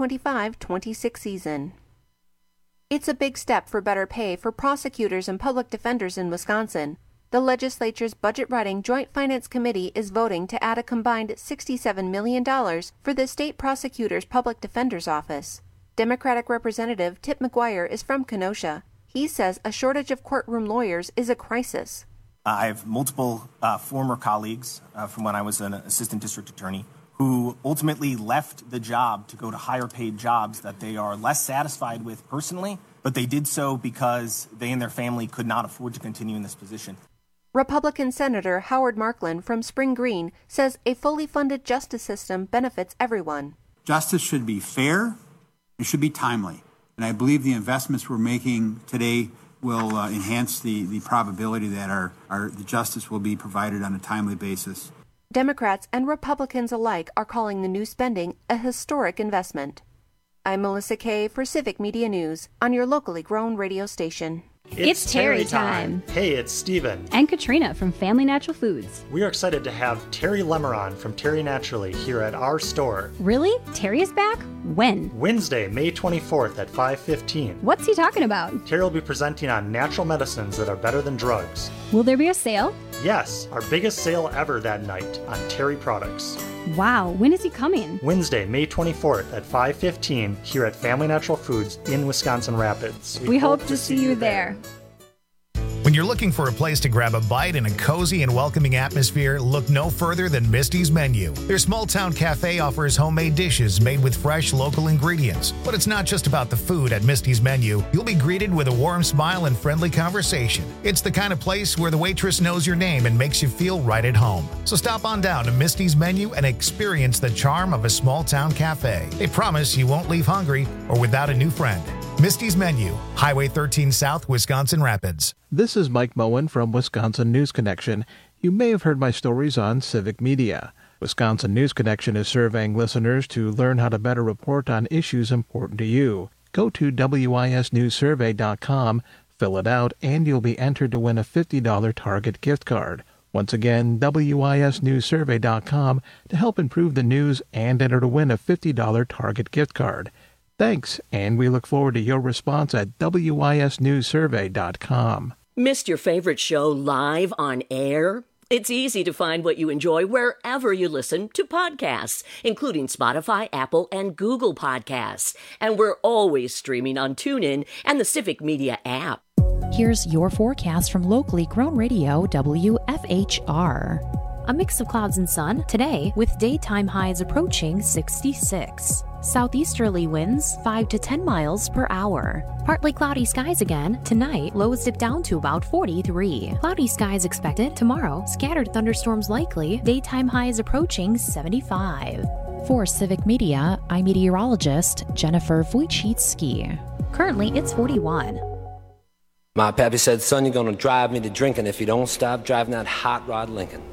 2025-26 season. It's a big step for better pay for prosecutors and public defenders in Wisconsin. The legislature's Budget Writing Joint Finance Committee is voting to add a combined $67 million for the state prosecutor's public defender's office. Democratic Representative Tip McGuire is from Kenosha. He says a shortage of courtroom lawyers is a crisis. I have multiple former colleagues from when I was an assistant district attorney who ultimately left the job to go to higher paid jobs that they are less satisfied with personally, but they did so because they and their family could not afford to continue in this position. Republican Senator Howard Markland from Spring Green says a fully funded justice system benefits everyone. Justice should be fair, it should be timely, and I believe the investments we're making today will enhance the probability that the justice will be provided on a timely basis. Democrats and Republicans alike are calling the new spending a historic investment. I'm Melissa Kay for Civic Media News on your locally grown radio station. It's Terry time. Hey, it's Steven. And Katrina from Family Natural Foods. We are excited to have Terry Lemeron from Terry Naturally here at our store. Really? Terry is back? When? Wednesday, May 24th at 5:15. What's he talking about? Terry will be presenting on natural medicines that are better than drugs. Will there be a sale? Yes, our biggest sale ever that night on Terry products. Wow, when is he coming? Wednesday, May 24th at 5:15 here at Family Natural Foods in Wisconsin Rapids. We hope to see you there. When you're looking for a place to grab a bite in a cozy and welcoming atmosphere, look no further than Misty's Menu. Their small town cafe offers homemade dishes made with fresh local ingredients. But it's not just about the food at Misty's Menu. You'll be greeted with a warm smile and friendly conversation. It's the kind of place where the waitress knows your name and makes you feel right at home. So stop on down to Misty's Menu and experience the charm of a small town cafe. They promise you won't leave hungry or without a new friend. Misty's Menu, Highway 13 South, Wisconsin Rapids. This is Mike Moen from Wisconsin News Connection. You may have heard my stories on Civic Media. Wisconsin News Connection is surveying listeners to learn how to better report on issues important to you. Go to wisnewssurvey.com, fill it out, and you'll be entered to win a $50 Target gift card. Once again, wisnewssurvey.com to help improve the news and enter to win a $50 Target gift card. Thanks, and we look forward to your response at wisnewssurvey.com. Missed your favorite show live on air? It's easy to find what you enjoy wherever you listen to podcasts, including Spotify, Apple, and Google Podcasts. And we're always streaming on TuneIn and the Civic Media app. Here's your forecast from locally grown radio WFHR. A mix of clouds and sun today with daytime highs approaching 66. Southeasterly winds 5 to 10 miles per hour. Partly cloudy skies again. Tonight, lows dip down to about 43. Cloudy skies expected tomorrow. Scattered thunderstorms likely. Daytime highs approaching 75. For Civic Media, I'm meteorologist Jennifer Wojcicki. Currently, it's 41. My pappy said, son, you're going to drive me to drinking if you don't stop driving that hot rod Lincoln.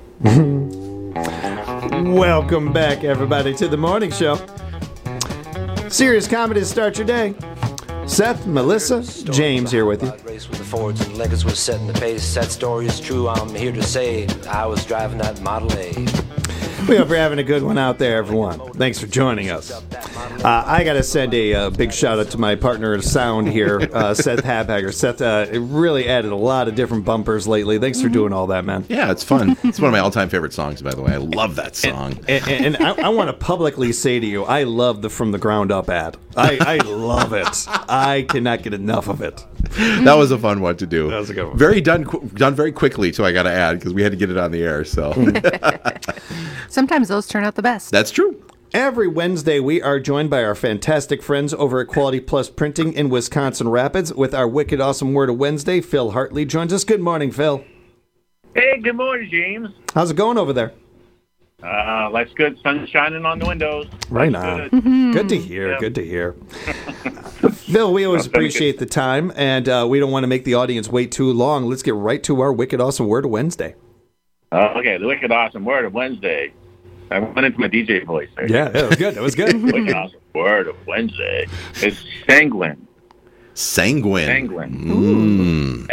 Welcome back, everybody, to the morning show. Serious comedy to start your day. Seth, Melissa, James here with you. Race with the Fords and Lincolns was setting the pace. That story is true. I'm here to say I was driving that Model A. We hope you're having a good one out there, everyone. Thanks for joining us. I got to send a big shout out to my partner in sound here, Seth Habhager. Seth really added a lot of different bumpers lately. Thanks for doing all that, man. Yeah, it's fun. It's one of my all-time favorite songs, by the way. I love that song. And I want to publicly say to you, I love the From the Ground Up ad. I love it. I cannot get enough of it. That was a fun one to do. That was a good one. Very done very quickly, too, I got to add, because we had to get it on the air. So Sometimes those turn out the best. That's true. Every Wednesday, we are joined by our fantastic friends over at Quality Plus Printing in Wisconsin Rapids with our wicked awesome Word of Wednesday. Phil Hartley joins us. Good morning, Phil. Hey, good morning, James. How's it going over there? Life's good. Sun's shining on the windows. Right Life's on. good. Good to hear. Yep. Good to hear. Phil, we always appreciate the time, and we don't want to make the audience wait too long. Let's get right to our wicked awesome Word of Wednesday. Okay, the wicked awesome Word of Wednesday. I went into my DJ voice there. Yeah, that was good. That was good. Wicked awesome Word of Wednesday is sanguine. Sanguine. Sanguine.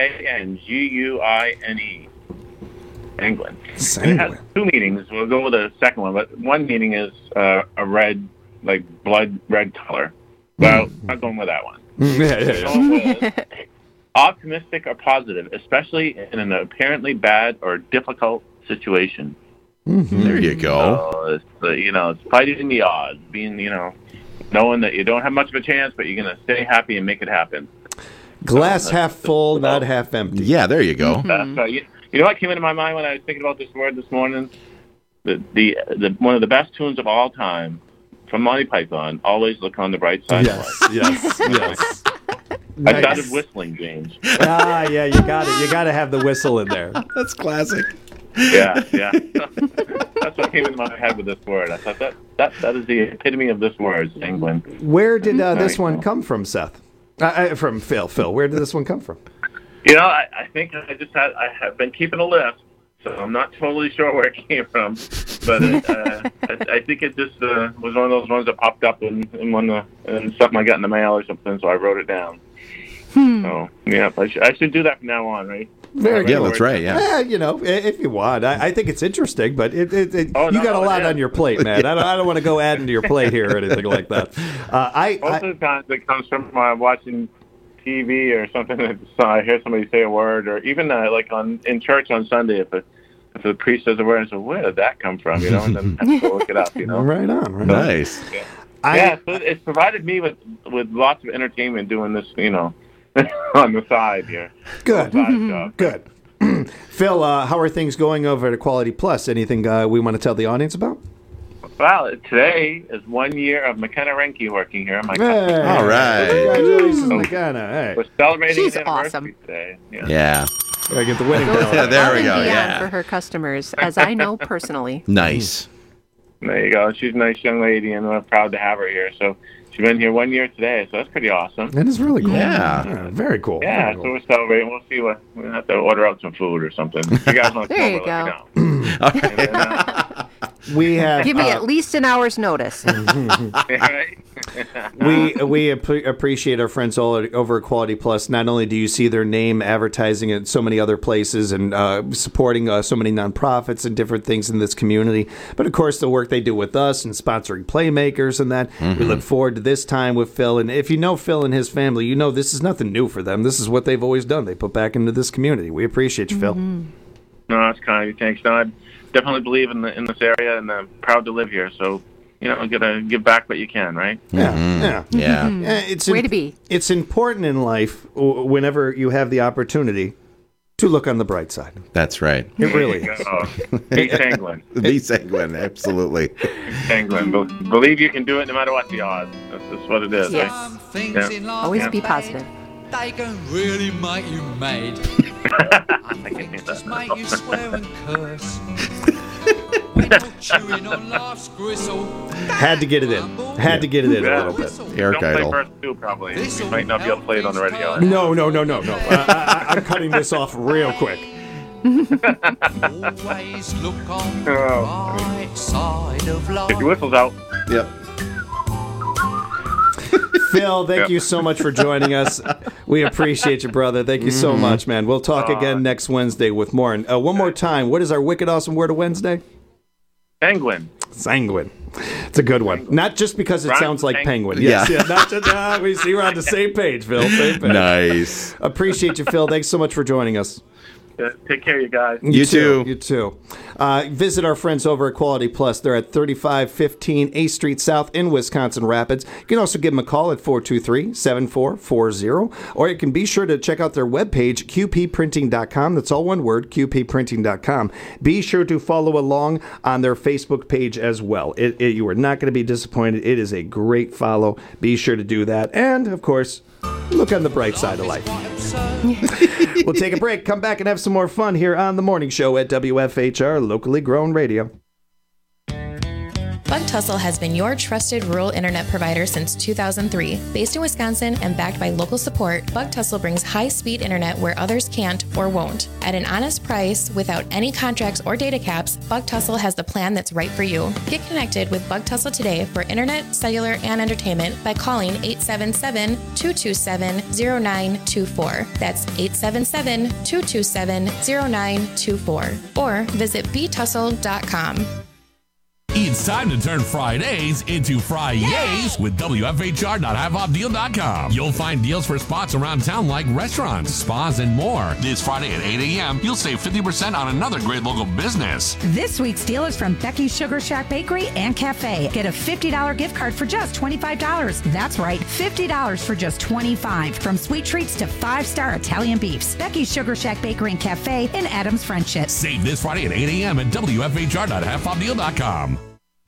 Sanguine. Sanguine. It has two meanings. We'll go with the second one, but one meaning is a red, like blood red color. Well, I'm not going with that one. Going with optimistic or positive, especially in an apparently bad or difficult situation. There you go. So it's fighting the odds, being, knowing that you don't have much of a chance, but you're going to stay happy and make it happen. Glass half full, not half empty. Yeah, there you go. That's right. You know what came into my mind when I was thinking about this word this morning? The one of the best tunes of all time from Monty Python, Always Look on the Bright Side of Life. Yes. I started whistling, James. Yeah, you got it. You got to have the whistle in there. That's classic. Yeah. That's what came into my head with this word. I thought that is the epitome of this word, sanguine. Where did this one come from, Seth? From Phil. Phil, where did this one come from? I think I have been keeping a list, so I'm not totally sure where it came from, but I think it just was one of those ones that popped up in something I got in the mail or something, so I wrote it down. So, yeah, I should do that from now on, right? Very good. Yeah, that's right, yeah. If you want. I think it's interesting, but you got a lot on your plate, man. I don't want to go add into your plate here or anything like that. Most of the times it comes from watching TV or something that I hear somebody say a word, or even like in church on Sunday, if the priest says a word, I say, where did that come from? And then I have to look it up. Right on. Right nice. So it's provided me with lots of entertainment doing this, on the side here. Good. Good. Phil, how are things going over at Quality Plus? Anything we want to tell the audience about? Well, today is 1 year of McKenna Renke working here. All right. Congratulations, McKenna. Hey. We're celebrating She's an anniversary awesome. today. Yeah. I get the winning bell. Yeah, there we go. Beyond Yeah. for her customers, as I know personally. Nice. There you go. She's a nice young lady, and we're proud to have her here. So she's been here 1 year today, so that's pretty awesome. That is really cool. Yeah. Very cool. Yeah, Very cool. so we're celebrating. We'll see we'll have to order out some food or something. If you guys want to There you let me know. Okay. And then, We have. Give me at least an hour's notice. We appreciate our friends all over at Quality Plus. Not only do you see their name advertising at so many other places and supporting so many nonprofits and different things in this community, but of course the work they do with us and sponsoring Playmakers and that. We look forward to this time with Phil. And if you know Phil and his family, you know this is nothing new for them. This is what they've always done. They put back into this community. We appreciate you, Phil. No, that's kind of you. Thanks. No, I definitely believe in this area, and I'm proud to live here. So, you gotta give back what you can, right? Yeah. It's way to be. It's important in life whenever you have the opportunity to look on the bright side. That's right. It really is. Be sanguine. Be sanguine, absolutely. Sanguine. Believe you can do it no matter what the odds. That's what it is. Yes. Right? Yeah. Always be positive. They can really make you mad. And they just make you swear and curse. When you're chewing on life's gristle. Had to get it in. Had to get it in a little bit. Eric Don't Idle. play verse 2, probably. We might not be able to play it on the radio. No. I'm cutting this off real quick. Always look on the right side of life. Get your whistles out. Yep. Phil, thank you so much for joining us. We appreciate you, brother. Thank you so much, man. We'll talk again next Wednesday with more. And one more time, what is our wicked awesome word of Wednesday? Penguin. Sanguine. It's a good one. Not just because it sounds like penguin. Yes, yeah. Not just, we see we're on the same page, Phil. Same page. Nice. Appreciate you, Phil. Thanks so much for joining us. Take care, you guys. You too. You too. Visit our friends over at Quality Plus. They're at 3515 A Street South in Wisconsin Rapids. You can also give them a call at 423-7440. Or you can be sure to check out their webpage, qpprinting.com. That's all one word, qpprinting.com. Be sure to follow along on their Facebook page as well. You are not going to be disappointed. It is a great follow. Be sure to do that. And, of course, look on the bright side of life. We'll take a break, come back, and have some more fun here on The Morning Show at WFHR, locally grown radio. Bug Tussle has been your trusted rural internet provider since 2003. Based in Wisconsin and backed by local support, Bug Tussle brings high-speed internet where others can't or won't. At an honest price, without any contracts or data caps, Bug Tussle has the plan that's right for you. Get connected with Bug Tussle today for internet, cellular, and entertainment by calling 877-227-0924. That's 877-227-0924. Or visit btussle.com. It's time to turn Fridays into Fri-yays with WFHR.HiveOfDeal.com. You'll find deals for spots around town like restaurants, spas, and more. This Friday at 8 a.m., you'll save 50% on another great local business. This week's deal is from Becky's Sugar Shack Bakery and Cafe. Get a $50 gift card for just $25. That's right, $50 for just $25. From sweet treats to 5-star Italian beefs. Becky's Sugar Shack Bakery and Cafe in Adams Friendship. Save this Friday at 8 a.m. at WFHR.HiveOfDeal.com.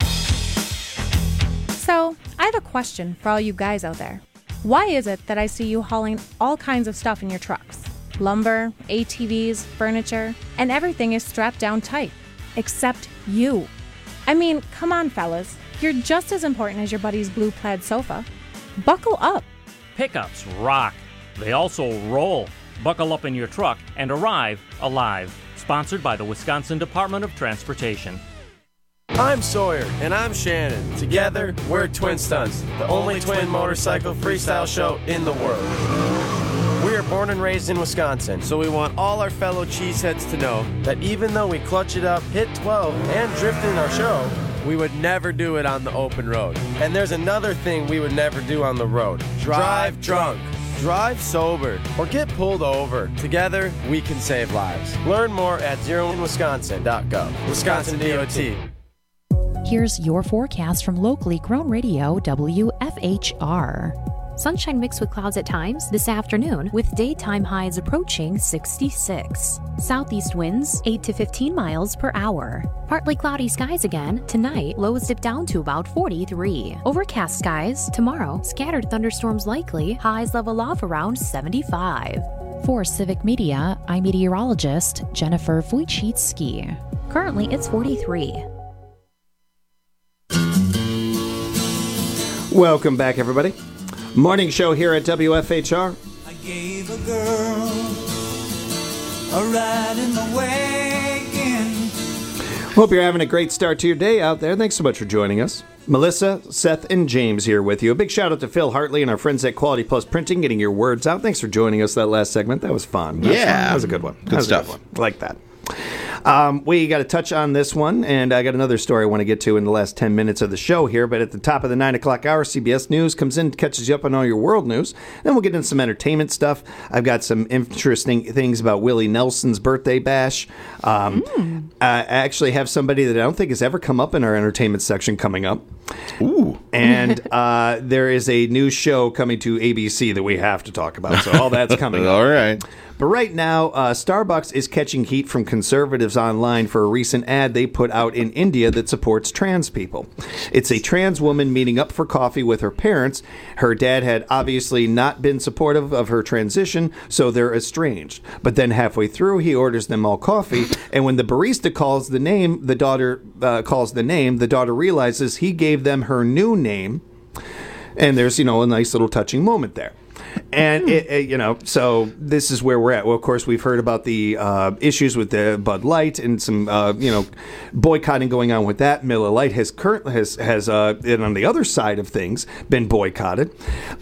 So, I have a question for all you guys out there. Why is it that I see you hauling all kinds of stuff in your trucks? Lumber, ATVs, furniture, and everything is strapped down tight. Except you. I mean, come on, fellas. You're just as important as your buddy's blue plaid sofa. Buckle up. Pickups rock. They also roll. Buckle up in your truck and arrive alive. Sponsored by the Wisconsin Department of Transportation. I'm Sawyer, and I'm Shannon. Together, we're Twin Stunts, the only twin motorcycle freestyle show in the world. We are born and raised in Wisconsin, so we want all our fellow cheeseheads to know that even though we clutch it up, hit 12, and drift in our show, we would never do it on the open road. And there's another thing we would never do on the road. Drive drunk. Drive sober or get pulled over. Together, we can save lives. Learn more at zeroinwisconsin.gov. Wisconsin DOT. Here's your forecast from locally grown radio WFHR. Sunshine mixed with clouds at times this afternoon, with daytime highs approaching 66. Southeast winds 8 to 15 miles per hour. Partly cloudy skies again. Tonight, lows dip down to about 43. Overcast skies. Tomorrow, scattered thunderstorms likely. Highs level off around 75. For Civic Media, I'm meteorologist Jennifer Wojcicki. Currently, it's 43. Welcome back, everybody. Morning show here at WFHR. I gave a girl a ride in the wagon. Hope you're having a great start to your day out there. Thanks so much for joining us. Melissa, Seth, and James here with you. A big shout out to Phil Hartley and our friends at Quality Plus Printing, getting your words out. Thanks for joining us that last segment. That was fun. That was a good one. Good stuff. I like that. We got to touch on this one, and I got another story I want to get to in the last 10 minutes of the show here, but at the top of the 9 o'clock hour, CBS News comes in, catches you up on all your world news. Then we'll get into some entertainment stuff. I've got some interesting things about Willie Nelson's birthday bash. I actually have somebody that I don't think has ever come up in our entertainment section coming up. Ooh. And there is a new show coming to ABC that we have to talk about, so all that's coming up. All right. But right now, Starbucks is catching heat from conservatives online for a recent ad they put out in India that supports trans people. It's a trans woman meeting up for coffee with her parents. Her dad had obviously not been supportive of her transition, so they're estranged. But then halfway through, he orders them all coffee, and when the barista calls the name, the daughter realizes he gave them her new name, and there's, a nice little touching moment there. And, so this is where we're at. Well, of course, we've heard about the issues with the Bud Light and some, boycotting going on with that. Miller Lite has and on the other side of things, been boycotted.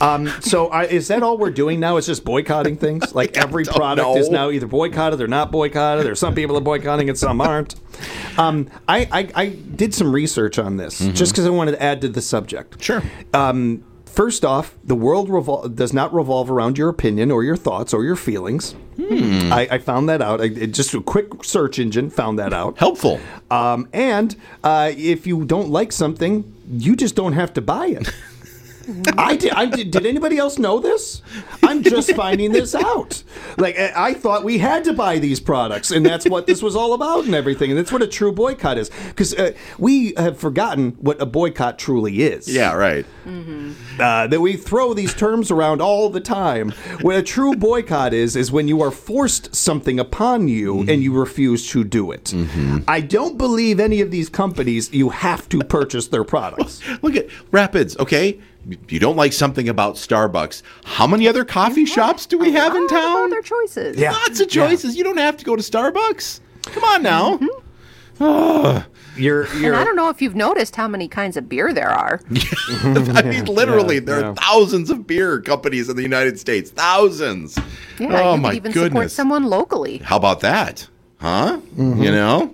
Is that all we're doing now? Is just boycotting things? Like every product is now either boycotted or not boycotted, or some people are boycotting and some aren't. I did some research on this just because I wanted to add to the subject. Sure. First off, the world does not revolve around your opinion or your thoughts or your feelings. I found that out. Just a quick search engine found that out. Helpful. And if you don't like something, you just don't have to buy it. Did anybody else know this? I'm just finding this out. Like, I thought we had to buy these products, and that's what this was all about and everything. And that's what a true boycott is. Because we have forgotten what a boycott truly is. Yeah, right. That we throw these terms around all the time. What a true boycott is when you are forced something upon you and you refuse to do it. I don't believe any of these companies, you have to purchase their products. Look at Rapids, okay? You don't like something about Starbucks. How many other coffee shops do we have in town? Other choices. Yeah. Lots of choices. Yeah. You don't have to go to Starbucks. Come on now. You're and I don't know if you've noticed how many kinds of beer there are. I mean, literally, there are thousands of beer companies in the United States. Thousands. Yeah, you could even support someone locally. How about that? Huh? You know?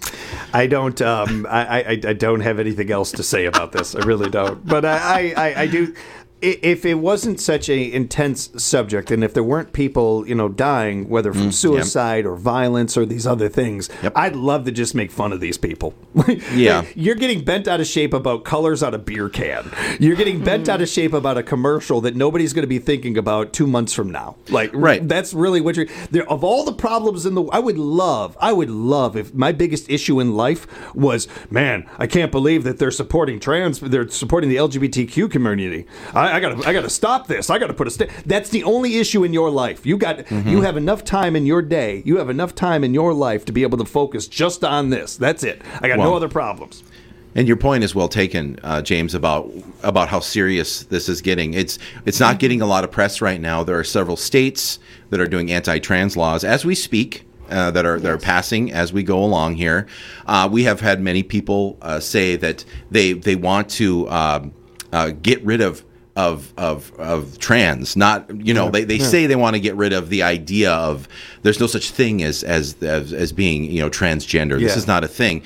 I don't. I don't have anything else to say about this. I really don't. But I do. If it wasn't such an intense subject, and if there weren't people, dying, whether from suicide or violence or these other things, I'd love to just make fun of these people. You're getting bent out of shape about colors on a beer can. You're getting bent out of shape about a commercial that nobody's going to be thinking about 2 months from now. Like, that's really what you're. Of all the problems I would love if my biggest issue in life was, man, I can't believe that they're supporting the LGBTQ community. I gotta stop this. I gotta put that's the only issue in your life. You have enough time in your day. You have enough time in your life to be able to focus just on this. That's it. I got no other problems. And your point is well taken, James, about how serious this is getting. It's not getting a lot of press right now. There are several states that are doing anti-trans laws as we speak. That are passing as we go along here. We have had many people say that they want to get rid of trans, not they say they want to get rid of the idea of there's no such thing as being transgender. This is not a thing.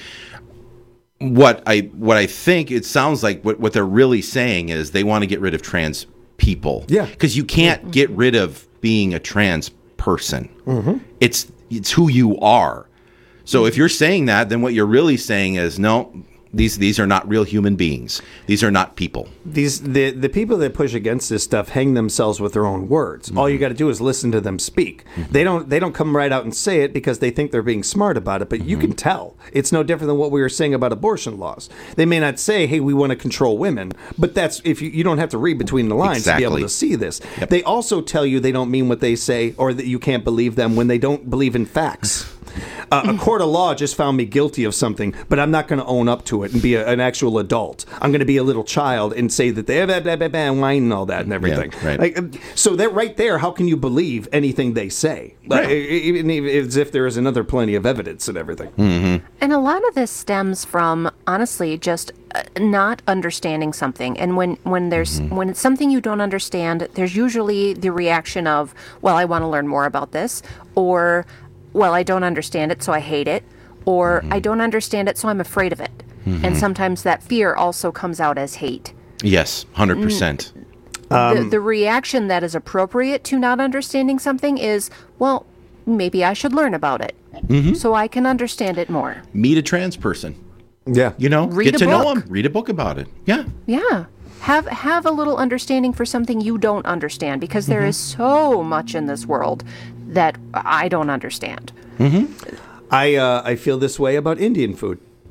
What I think it sounds like what they're really saying is they want to get rid of trans people. Yeah, because you can't get rid of being a trans person. It's who you are. So if you're saying that, then what you're really saying is no. These are not real human beings. These are not people. The people that push against this stuff hang themselves with their own words. All you got to do is listen to them speak. They don't come right out and say it because they think they're being smart about it, but you can tell. It's no different than what we were saying about abortion laws. They may not say, hey, we want to control women, but that's if you don't have to read between the lines to be able to see this. They also tell you they don't mean what they say or that you can't believe them when they don't believe in facts. A court of law just found me guilty of something, but I'm not going to own up to it and be an actual adult. I'm going to be a little child and say that they have wine and all that and everything. Yeah, right. So that right there, how can you believe anything they say? Right. Even as if there is another plenty of evidence and everything. And a lot of this stems from, honestly, just not understanding something. And when it's something you don't understand, there's usually the reaction of, well, I want to learn more about this, or well, I don't understand it, so I hate it, or I don't understand it, so I'm afraid of it. And sometimes that fear also comes out as hate. Yes, 100%. The reaction that is appropriate to not understanding something is, well, maybe I should learn about it so I can understand it more. Meet a trans person. Yeah. Read get to know them. Read a book about it. Yeah. Yeah. Have a little understanding for something you don't understand, because there is so much in this world that I don't understand. I feel this way about Indian food.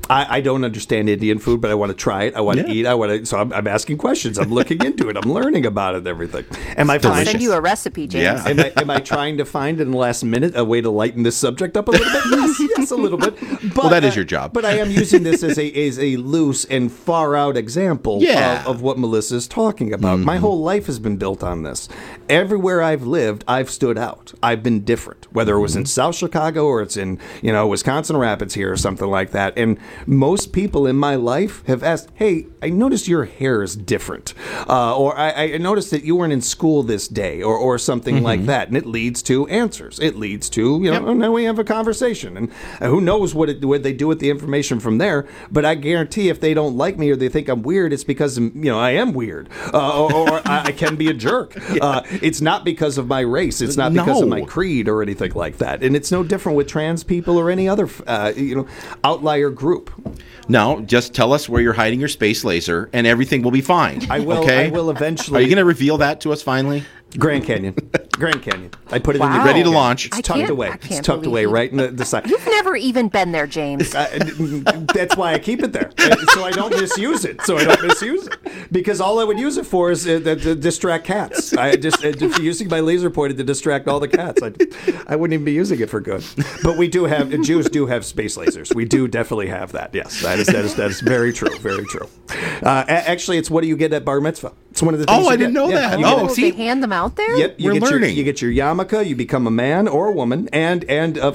I don't understand Indian food, but I want to try it. I want to eat. So I'm asking questions. I'm looking into it. I'm learning about it and everything. I'll send you a recipe, James. Yeah. Am I trying to find in the last minute a way to lighten this subject up a little bit? Yes, a little bit. But, well, that is your job. But I am using this as a loose and far out example of what Melissa is talking about. My whole life has been built on this. Everywhere I've lived, I've stood out. I've been different, whether it was in South Chicago or it's in Wisconsin Rapids here or something like that. And most people in my life have asked, hey, I noticed your hair is different. Or I noticed that you weren't in school this day or something like that. And it leads to answers. It leads to, and then we have a conversation. And who knows what they do with the information from there. But I guarantee if they don't like me or they think I'm weird, it's because, I am weird. Or I can be a jerk. It's not because of my race. It's not because of my creed or anything like that. And it's no different with trans people or any other, outlier group. No, just tell us where you're hiding your space laser, and everything will be fine. I will. Okay? I will eventually. Are you going to reveal that to us finally? Grand Canyon. I put it in the ready to launch. It's tucked away. It's tucked away right in the side. You've never even been there, James. That's why I keep it there, so I don't misuse it. Because all I would use it for is to distract cats. I just using my laser pointer to distract all the cats. I wouldn't even be using it for good. But we do have Jews do have space lasers. We do definitely have that. Yes, that is very true. Very true. Actually, it's what do you get at bar mitzvah? It's one of the things. Oh, I didn't know that. They hand them out there? Yep, we're learning. You get your yarmulke. You become a man or a woman, and